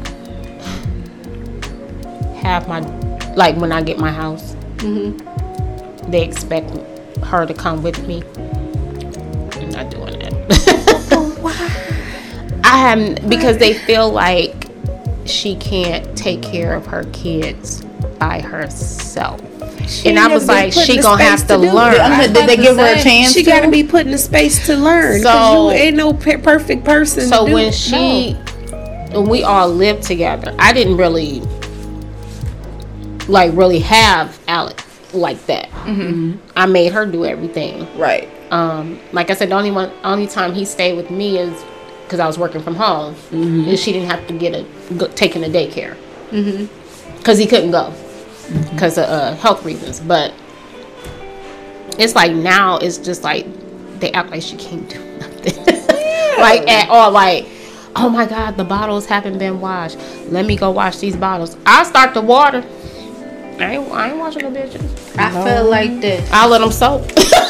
have my, like when I get my house, they expect her to come with me. I'm not doing that. why? I haven't, because they feel like she can't take care of her kids by herself. And I was like, she gonna have to learn. Did they give her a chance? She gotta be put in the space to learn. So you ain't no perfect person. So when when we all lived together, I didn't really have Alex like that. I made her do everything. Right. Like I said, the only time he stayed with me is because I was working from home, and she didn't have to get taken to daycare because he couldn't go because of health reasons. But it's like now it's just like they act like she can't do nothing, like at all. Like, oh my God, the bottles haven't been washed. Let me go wash these bottles. I'll start the water. I ain't washing no bitches. I feel like this. I'll let them soak.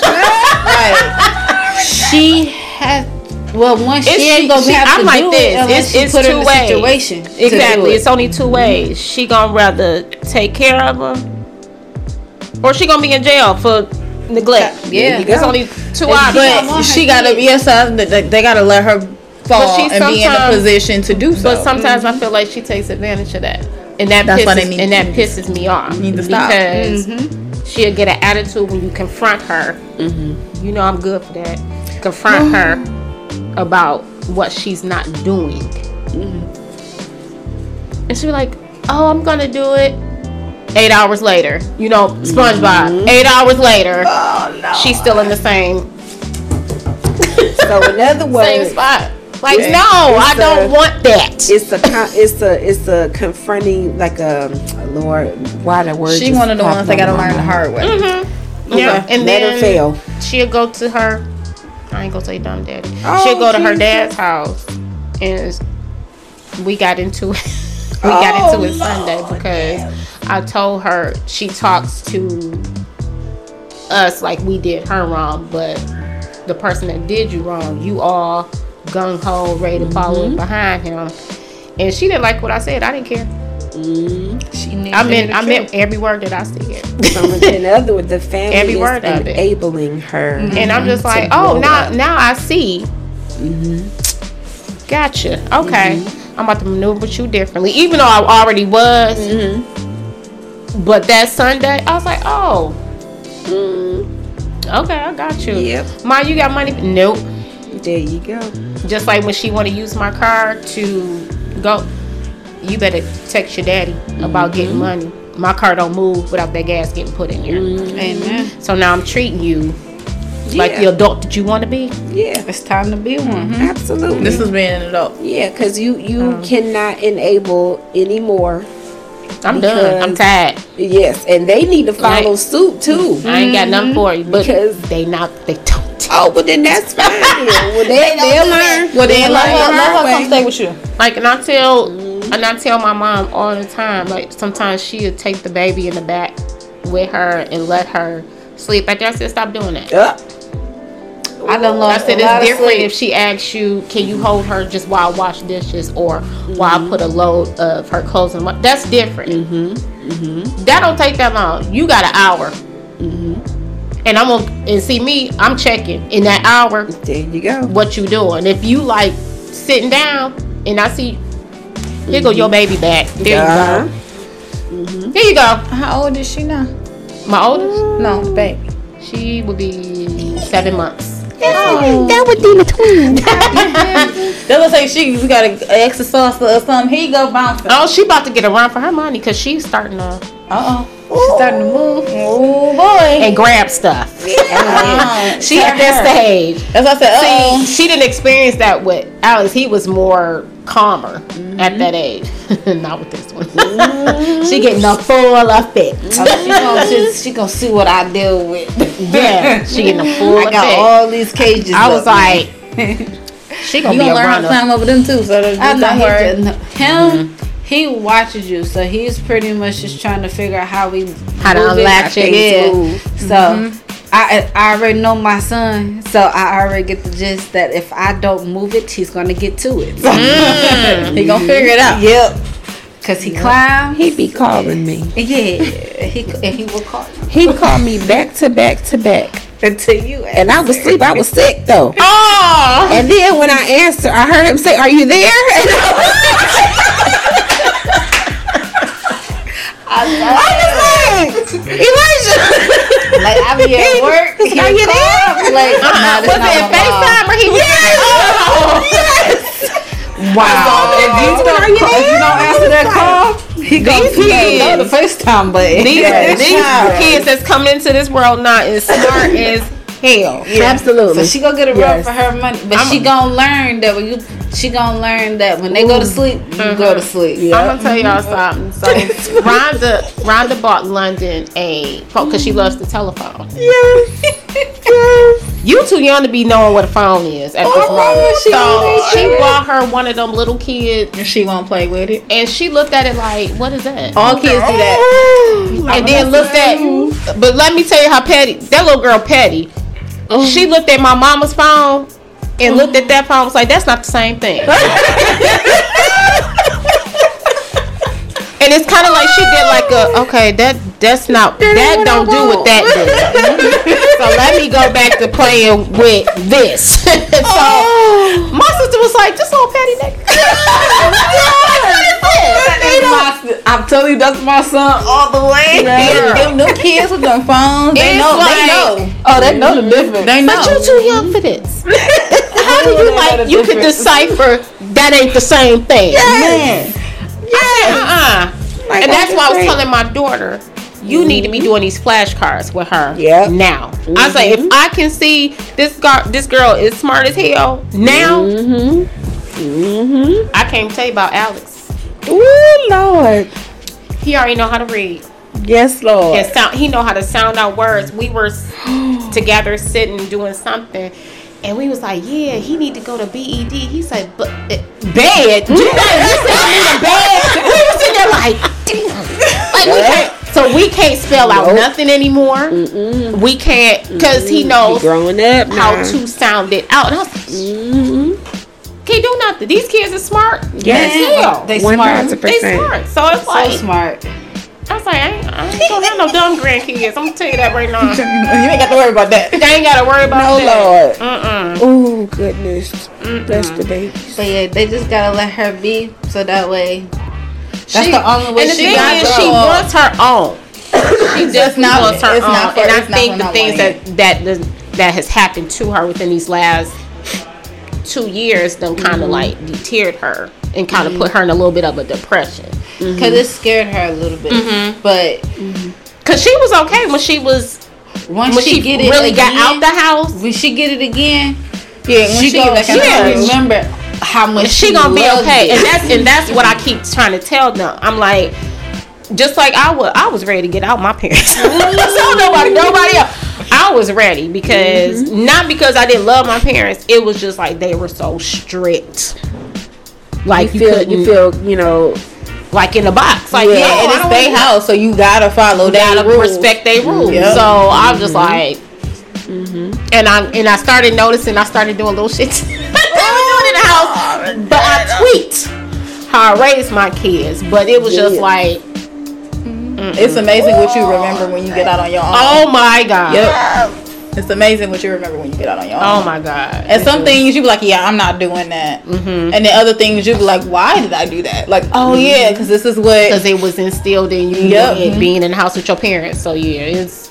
She has. Well, once she ain't gonna have to do it unless it's put her two in a ways. situation. Exactly. It's only two ways. She gonna rather take care of them, or she gonna be in jail for neglect. Yeah. There's only two options. But she gotta, they gotta let her fall and be in a position to do so. But sometimes I feel like she takes advantage of that, and that pisses me off. Need to stop. Because she'll get an attitude when you confront her. You know I'm good for that. Confront her about what she's not doing, and she'll be like, "Oh, I'm gonna do it." 8 hours later, you know, SpongeBob. 8 hours later, she's still in the same. So in other words, same spot. Like, no, I don't want that. It's a confronting, like a Lord. Why the word? She one of the ones that gotta learn the hard way. Yeah, and let her fail. She'll go to her. I ain't gonna say dumb daddy. Oh, she'll go to her dad's house, and we got into it. Sunday because I told her she talks to us like we did her wrong, but the person that did you wrong, you all gung ho ready to follow behind him, and she didn't like what I said. I didn't care. I meant every word that I said. In other words, the family every is word of enabling her, and I'm just like, oh, now I see. Gotcha. Okay, I'm about to maneuver with you differently, even though I already was. But that Sunday, I was like, oh, okay, I got you. Yep. Ma, you got money? Nope. There you go. Just like when she want to use my car to go, you better text your daddy about getting money. My car don't move without that gas getting put in there. Amen. So now I'm treating you like the adult that you want to be. Yeah, it's time to be one. Absolutely. This is being an adult. Yeah, because you cannot enable anymore. I'm done. I'm tired. Yes, and they need to follow suit too. I ain't got nothing for you, but because they don't. Oh, but then that's fine. Well, they'll learn. Well, then let her come stay with you. Like, and I tell my mom all the time. Like, sometimes she'll take the baby in the back with her and let her sleep. I said, stop doing that. I don't know. I said it's different if she asks you, can you hold her just while I wash dishes or while I put a load of her clothes in. That's different. That don't take that long. You got an hour. And see me, I'm checking in that hour. There you go. What you doing? If you like sitting down and I see, here go your baby back. There you go. Here you go. How old is she now? My oldest? No, baby. She will be 7 months. That would be the twin. They would say she got an extra sauce or something. Here you go, bouncing. Oh, she about to get a run for her money because she's starting to. She's starting to move. Oh boy. And grab stuff. She at that stage. As I said, see, she didn't experience that with Alex. He was more calmer at that age. Not with this one. She getting the full effect. She gonna see what I deal with. Yeah, she getting the full effect. I got all these cages. I was like, she gonna be a learn how runner. to climb over them too. So don't worry. Him. He watches you, so he's pretty much just trying to figure out how to unlatch it. Yeah. So I already know my son, so I already get the gist that if I don't move it, he's gonna get to it. He gonna figure it out. Yep. Cause he climbs. He be calling me. Yeah. He will call you. He called me back to back to back. Until you and I was asleep. I was sick though. Oh. And then when I answered, I heard him say, "Are you there?" I was like, Elijah. Like I be at work. Are you there? Like, was it FaceTime or he was yes. Wow. If you don't answer that call, he goes to the FaceTime button. These kids that's coming into this world not as smart as hell. Yeah. Absolutely. So she gonna get a run for her money, but she gonna learn that when they go to sleep, you go to sleep. Yeah. I'm gonna tell y'all something. So Rhonda bought London because she loves the telephone. Yes. You too young to be knowing what a phone is at this moment. So she bought her one of them little kids, and she won't play with it. And she looked at it like, "What is that?" All kids do that. And then looked at. But let me tell you how petty that little girl petty. She looked at my mama's phone and looked at that phone. Was like, "That's not the same thing." And it's kind of like she did like that's not that don't do what that do. So let me go back to playing with this. So my sister was like, "This little petty nigga." I'm telling you, that's my son all the way. Them kids with them phones, they know. Oh, they know the difference. They know. But you too young for this. How do you you could decipher that ain't the same thing? Yes. And that's why I was telling my daughter, you need to be doing these flashcards with her now. I was like, if I can see this girl is smart as hell now, I can't tell you about Alex. Ooh, Lord. He already know how to read. Yes, Lord. And he know how to sound out words. We were together sitting doing something. And we was like, yeah, he need to go to BED. He said, but bed? You said I need a bed? We was sitting there like, damn. So we can't spell out nothing anymore. We can't, because he knows growing up how to sound it out. And I was like, can't do nothing. These kids are smart. Yes. They smart. They smart. So it's like, so smart. I was like, I ain't gonna have no dumb grandkids. I'm gonna tell you that right now. You ain't got to worry about that. They ain't gotta worry about that. No, Oh Lord. goodness. That's the babies. But yeah, they just gotta let her be, so that way. That's the only way she wants her own. She just wants her own. And I think the things that has happened to her within these last 2 years, them kind of like deterred her and kind of put her in a little bit of a depression. Because it scared her a little bit. But because she was okay when she was Once she get it really again, got out the house, when she get it again, yeah, when she get back in the house, remember how much she gonna be okay. It. And that's what I keep trying to tell them. I'm like, just like I was ready to get out my parents. So nobody else. I was ready because not because I didn't love my parents. It was just like they were so strict. Like you feel, you know, like in a box. Like and it's their house, so you gotta follow. Gotta respect their rules. Yep. So I was just like, and I started noticing. I started doing little shit they were doing in the house, but I tweaked how I raised my kids. But it was just like. It's amazing what you remember when you get out on your own. Oh my God. Yep. It's amazing what you remember when you get out on your own. Oh my God. And some things you be like, yeah, I'm not doing that. And then other things you be like, why did I do that? Like, oh yeah, because this is what. Because it was instilled in you being in the house with your parents. So yeah, it's.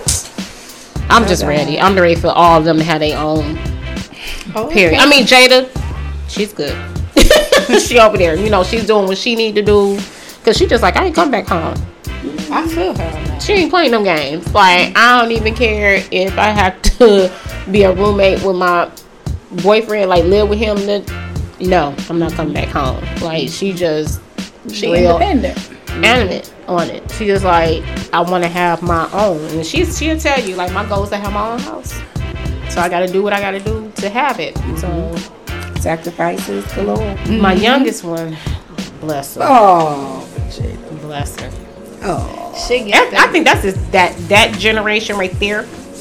I'm just ready. I'm ready for all of them to have their own. Period. I mean, Jada, she's good. She over there, you know, she's doing what she need to do. Because she just like, I ain't come back home. I feel her on that. She ain't playing them games. Like, I don't even care if I have to be a roommate with my boyfriend, like live with him. No, I'm not coming back home. Like, she real independent, animate on it. She just like, I want to have my own, and she'll tell you like, my goal is to have my own house. So I got to do what I got to do to have it. So sacrifices galore. My youngest one, bless her. Oh, bless her. Oh, I think that's just that generation right there.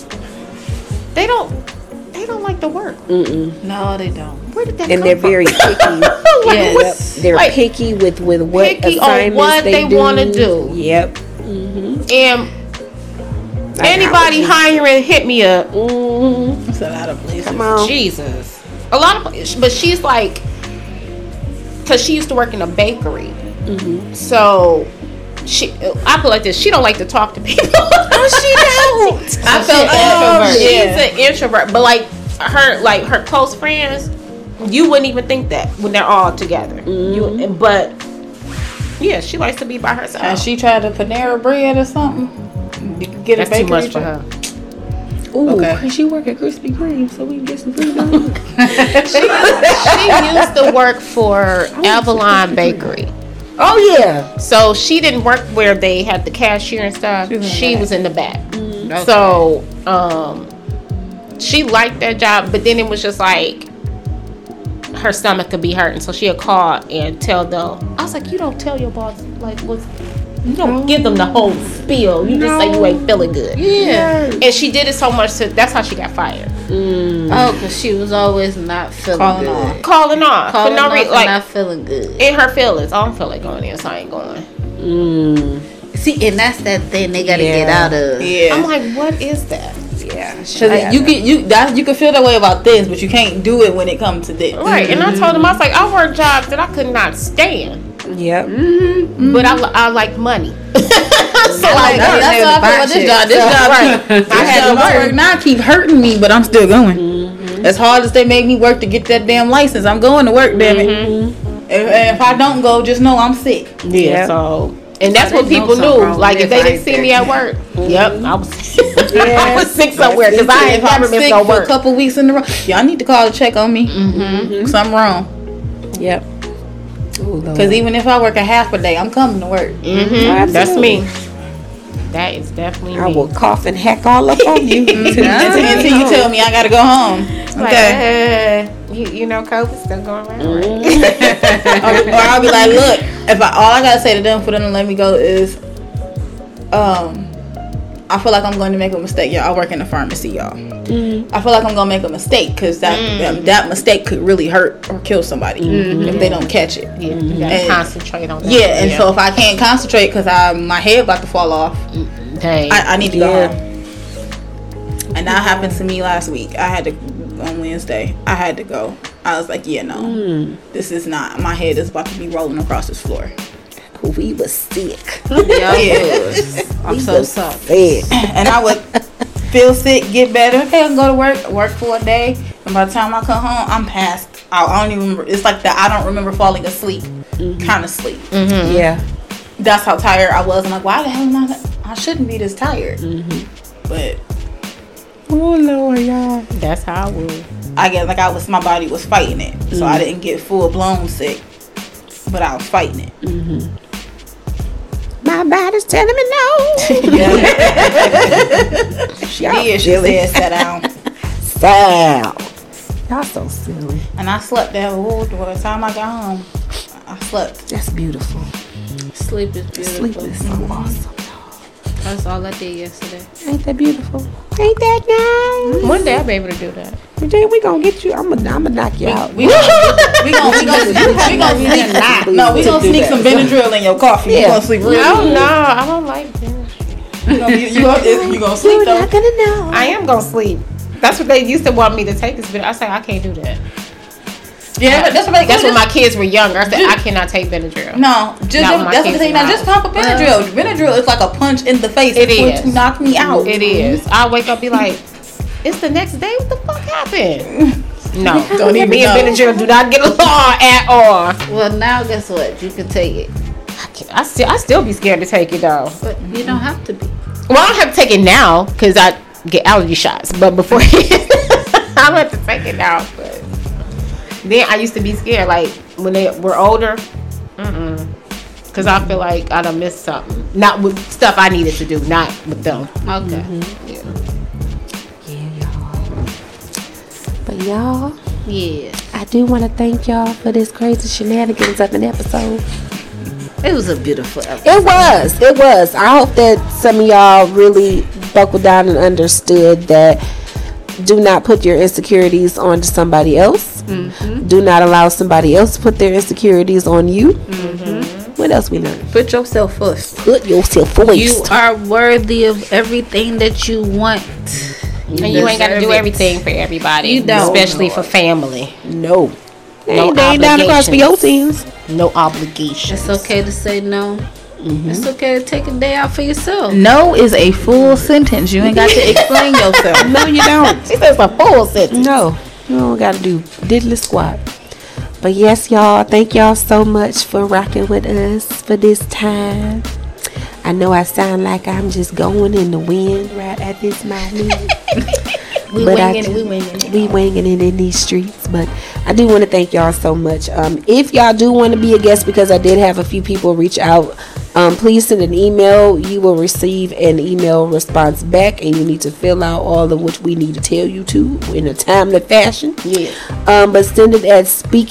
They don't like to work. No, they don't. Where did that and come they're from? very picky. Yes, they're like, picky with what picky assignments on what they want to do. Yep. And anybody hiring, hit me up. It's a lot of places. Come on, Jesus, a lot of places. But she's like, because she used to work in a bakery, so. I feel like this. She don't like to talk to people. She don't. I felt introvert. She's an introvert, but like her close friends, you wouldn't even think that when they're all together. But yeah, she likes to be by herself. And she tried to Panera Bread or something. Get That's a bakery too much for her. Ooh, okay. She work at Krispy Kreme, so we can get some free donuts. She used to work for Avalon Bakery. Oh yeah. So she didn't work where they had the cashier and stuff. She was in the back. Okay. So she liked that job, but then it was just like her stomach could be hurting, so she'll call and tell them. I was like, you don't tell your boss like what's. You don't give them the whole spiel. You just say you ain't feeling good. Yeah. And she did it so much, that's how she got fired. Oh, because she was always not feeling good. Calling off. For no reason. Like, not feeling good. In her feelings. I don't feel like going in, so I ain't going. See, and that's that thing they got to get out of. Yeah. I'm like, what is that? Yeah. Because you can feel that way about this, but you can't do it when it comes to this. Right. And I told him, I was like, I work jobs that I could not stand. Yep. But I like money. So that's how I feel about this job. This job, right. I had to work. Now keep hurting me, but I'm still going. As hard as they make me work to get that damn license, I'm going to work. Damn it. If I don't go, just know I'm sick. Yeah. So. And that's what people knew. Like, if they didn't see me at work, I was I was sick somewhere because I ain't never been so work. For a couple weeks in a row. Y'all need to call to check on me. Something wrong. Yep. Because even if I work a half a day, I'm coming to work. That's me. That is definitely me. I will cough and hack all up on you until you tell me I gotta go home. Okay. You know, COVID's still going around. Or I'll be like, look, all I gotta say to them for them to let me go is, I feel like I'm going to make a mistake. Y'all, I work in a pharmacy, y'all. I feel like I'm going to make a mistake because that mistake could really hurt or kill somebody if they don't catch it. Yeah, you got to concentrate on that. Yeah, and so if I can't concentrate because my head about to fall off, I need to go home. And that happened to me last week. I had to, on Wednesday, I had to go. I was like, yeah, no, this is not, my head is about to be rolling across this floor. We was sick. I'm so sorry. And I would feel sick, get better. Okay, I can go to work for a day. And by the time I come home, I'm passed out. I don't even remember. It's like that. I don't remember falling asleep. Kind of sleep. Yeah. That's how tired I was. I'm like, why the hell am I shouldn't be this tired. But That's how I would. I guess like my body was fighting it, so I didn't get full blown sick, but I was fighting it. My body's telling me no. She did. She said, "Sit down." Sal. Y'all so silly. And I slept that whole by the time I got home. I slept. That's beautiful. Sleep is beautiful. Sleep is so awesome. That's all I did yesterday. Ain't that beautiful? Ain't that nice? One day I'll be able to do that. Jay, we gonna get you. I'm gonna knock you out. We gonna sneak some Benadryl in your coffee. You gonna sleep real? Oh no, I don't like Benadryl. You gonna sleep though? You're not gonna know. I am gonna sleep. That's what they used to want me to take this Benadryl. I say I can't do that. Yeah, but that's when my kids were younger. I said I cannot take Benadryl. No, that's the thing. Now just pop a Benadryl. Benadryl is like a punch in the face. It is to knock me out. It is. I wake up be like, it's the next day. What the fuck happened? No, don't even. Me and Benadryl do not get along at all. Well, now guess what? You can take it. I still be scared to take it though. But you don't have to be. Well, I don't have to take it now because I get allergy shots. But before I don't have to take it now. But then I used to be scared, like when they were older, because I feel like I done missed something. Not with stuff I needed to do, not with them. Okay. Yeah, y'all. But y'all, I do want to thank y'all for this crazy shenanigans of an episode. It was a beautiful episode. It was. I hope that some of y'all really buckled down and understood that do not put your insecurities onto somebody else. Do not allow somebody else to put their insecurities on you. What else we learned? Put yourself first. Put yourself first. You are worthy of everything that you want. And you ain't got to do everything for everybody. You don't. Especially for family. No. No They ain't down across for your teams. No obligations. It's okay to say no. It's okay to take a day out for yourself. No is a full sentence. You ain't got to explain yourself. No, you don't. She says a full sentence. No. You don't got to do diddly squat. But yes, y'all, thank y'all so much for rocking with us for this time. I know I sound like I'm just going in the wind right at this moment. We winging it in these streets. But I do want to thank y'all so much. If y'all do want to be a guest, because I did have a few people reach out, please send an email. You will receive an email response back, and you need to fill out all of what we need to tell you to in a timely fashion. But send it at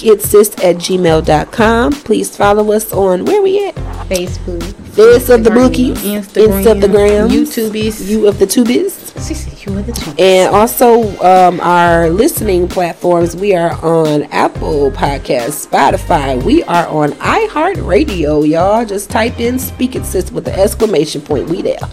speakitsis@gmail.com. Please follow us on, where we at? Facebook. Face of the Bookies, Instagram, YouTubies, You of the Tubies. You of the Tubies. And also our listening platforms. We are on Apple Podcasts, Spotify. We are on iHeartRadio, y'all. Just type in Speak It Sis with the exclamation point. We there.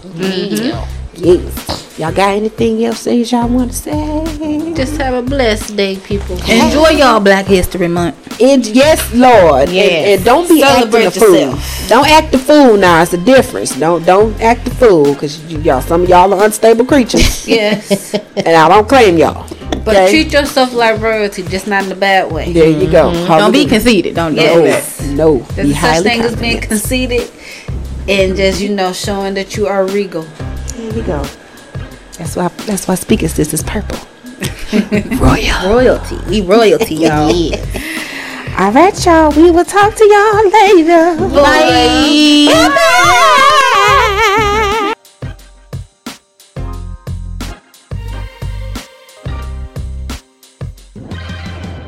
Yes. Y'all got anything else that y'all want to say? Just have a blessed day, people. Enjoy y'all Black History Month. And yes, Lord. Yes. And don't be Celebrate acting a fool. yourself. Don't act the fool now. It's a difference. Don't act the fool, because some of y'all are unstable creatures. Yes. And I don't claim y'all. But Okay? treat yourself like royalty, just not in a bad way. There you go. Don't be conceited. Don't do that. No. There's Be a such highly thing as being confident. conceited and just, showing that you are regal. There you go. That's why Speak It Sis is purple. Royalty. We royalty, y'all. All right, y'all. We will talk to y'all later. Bye. Bye.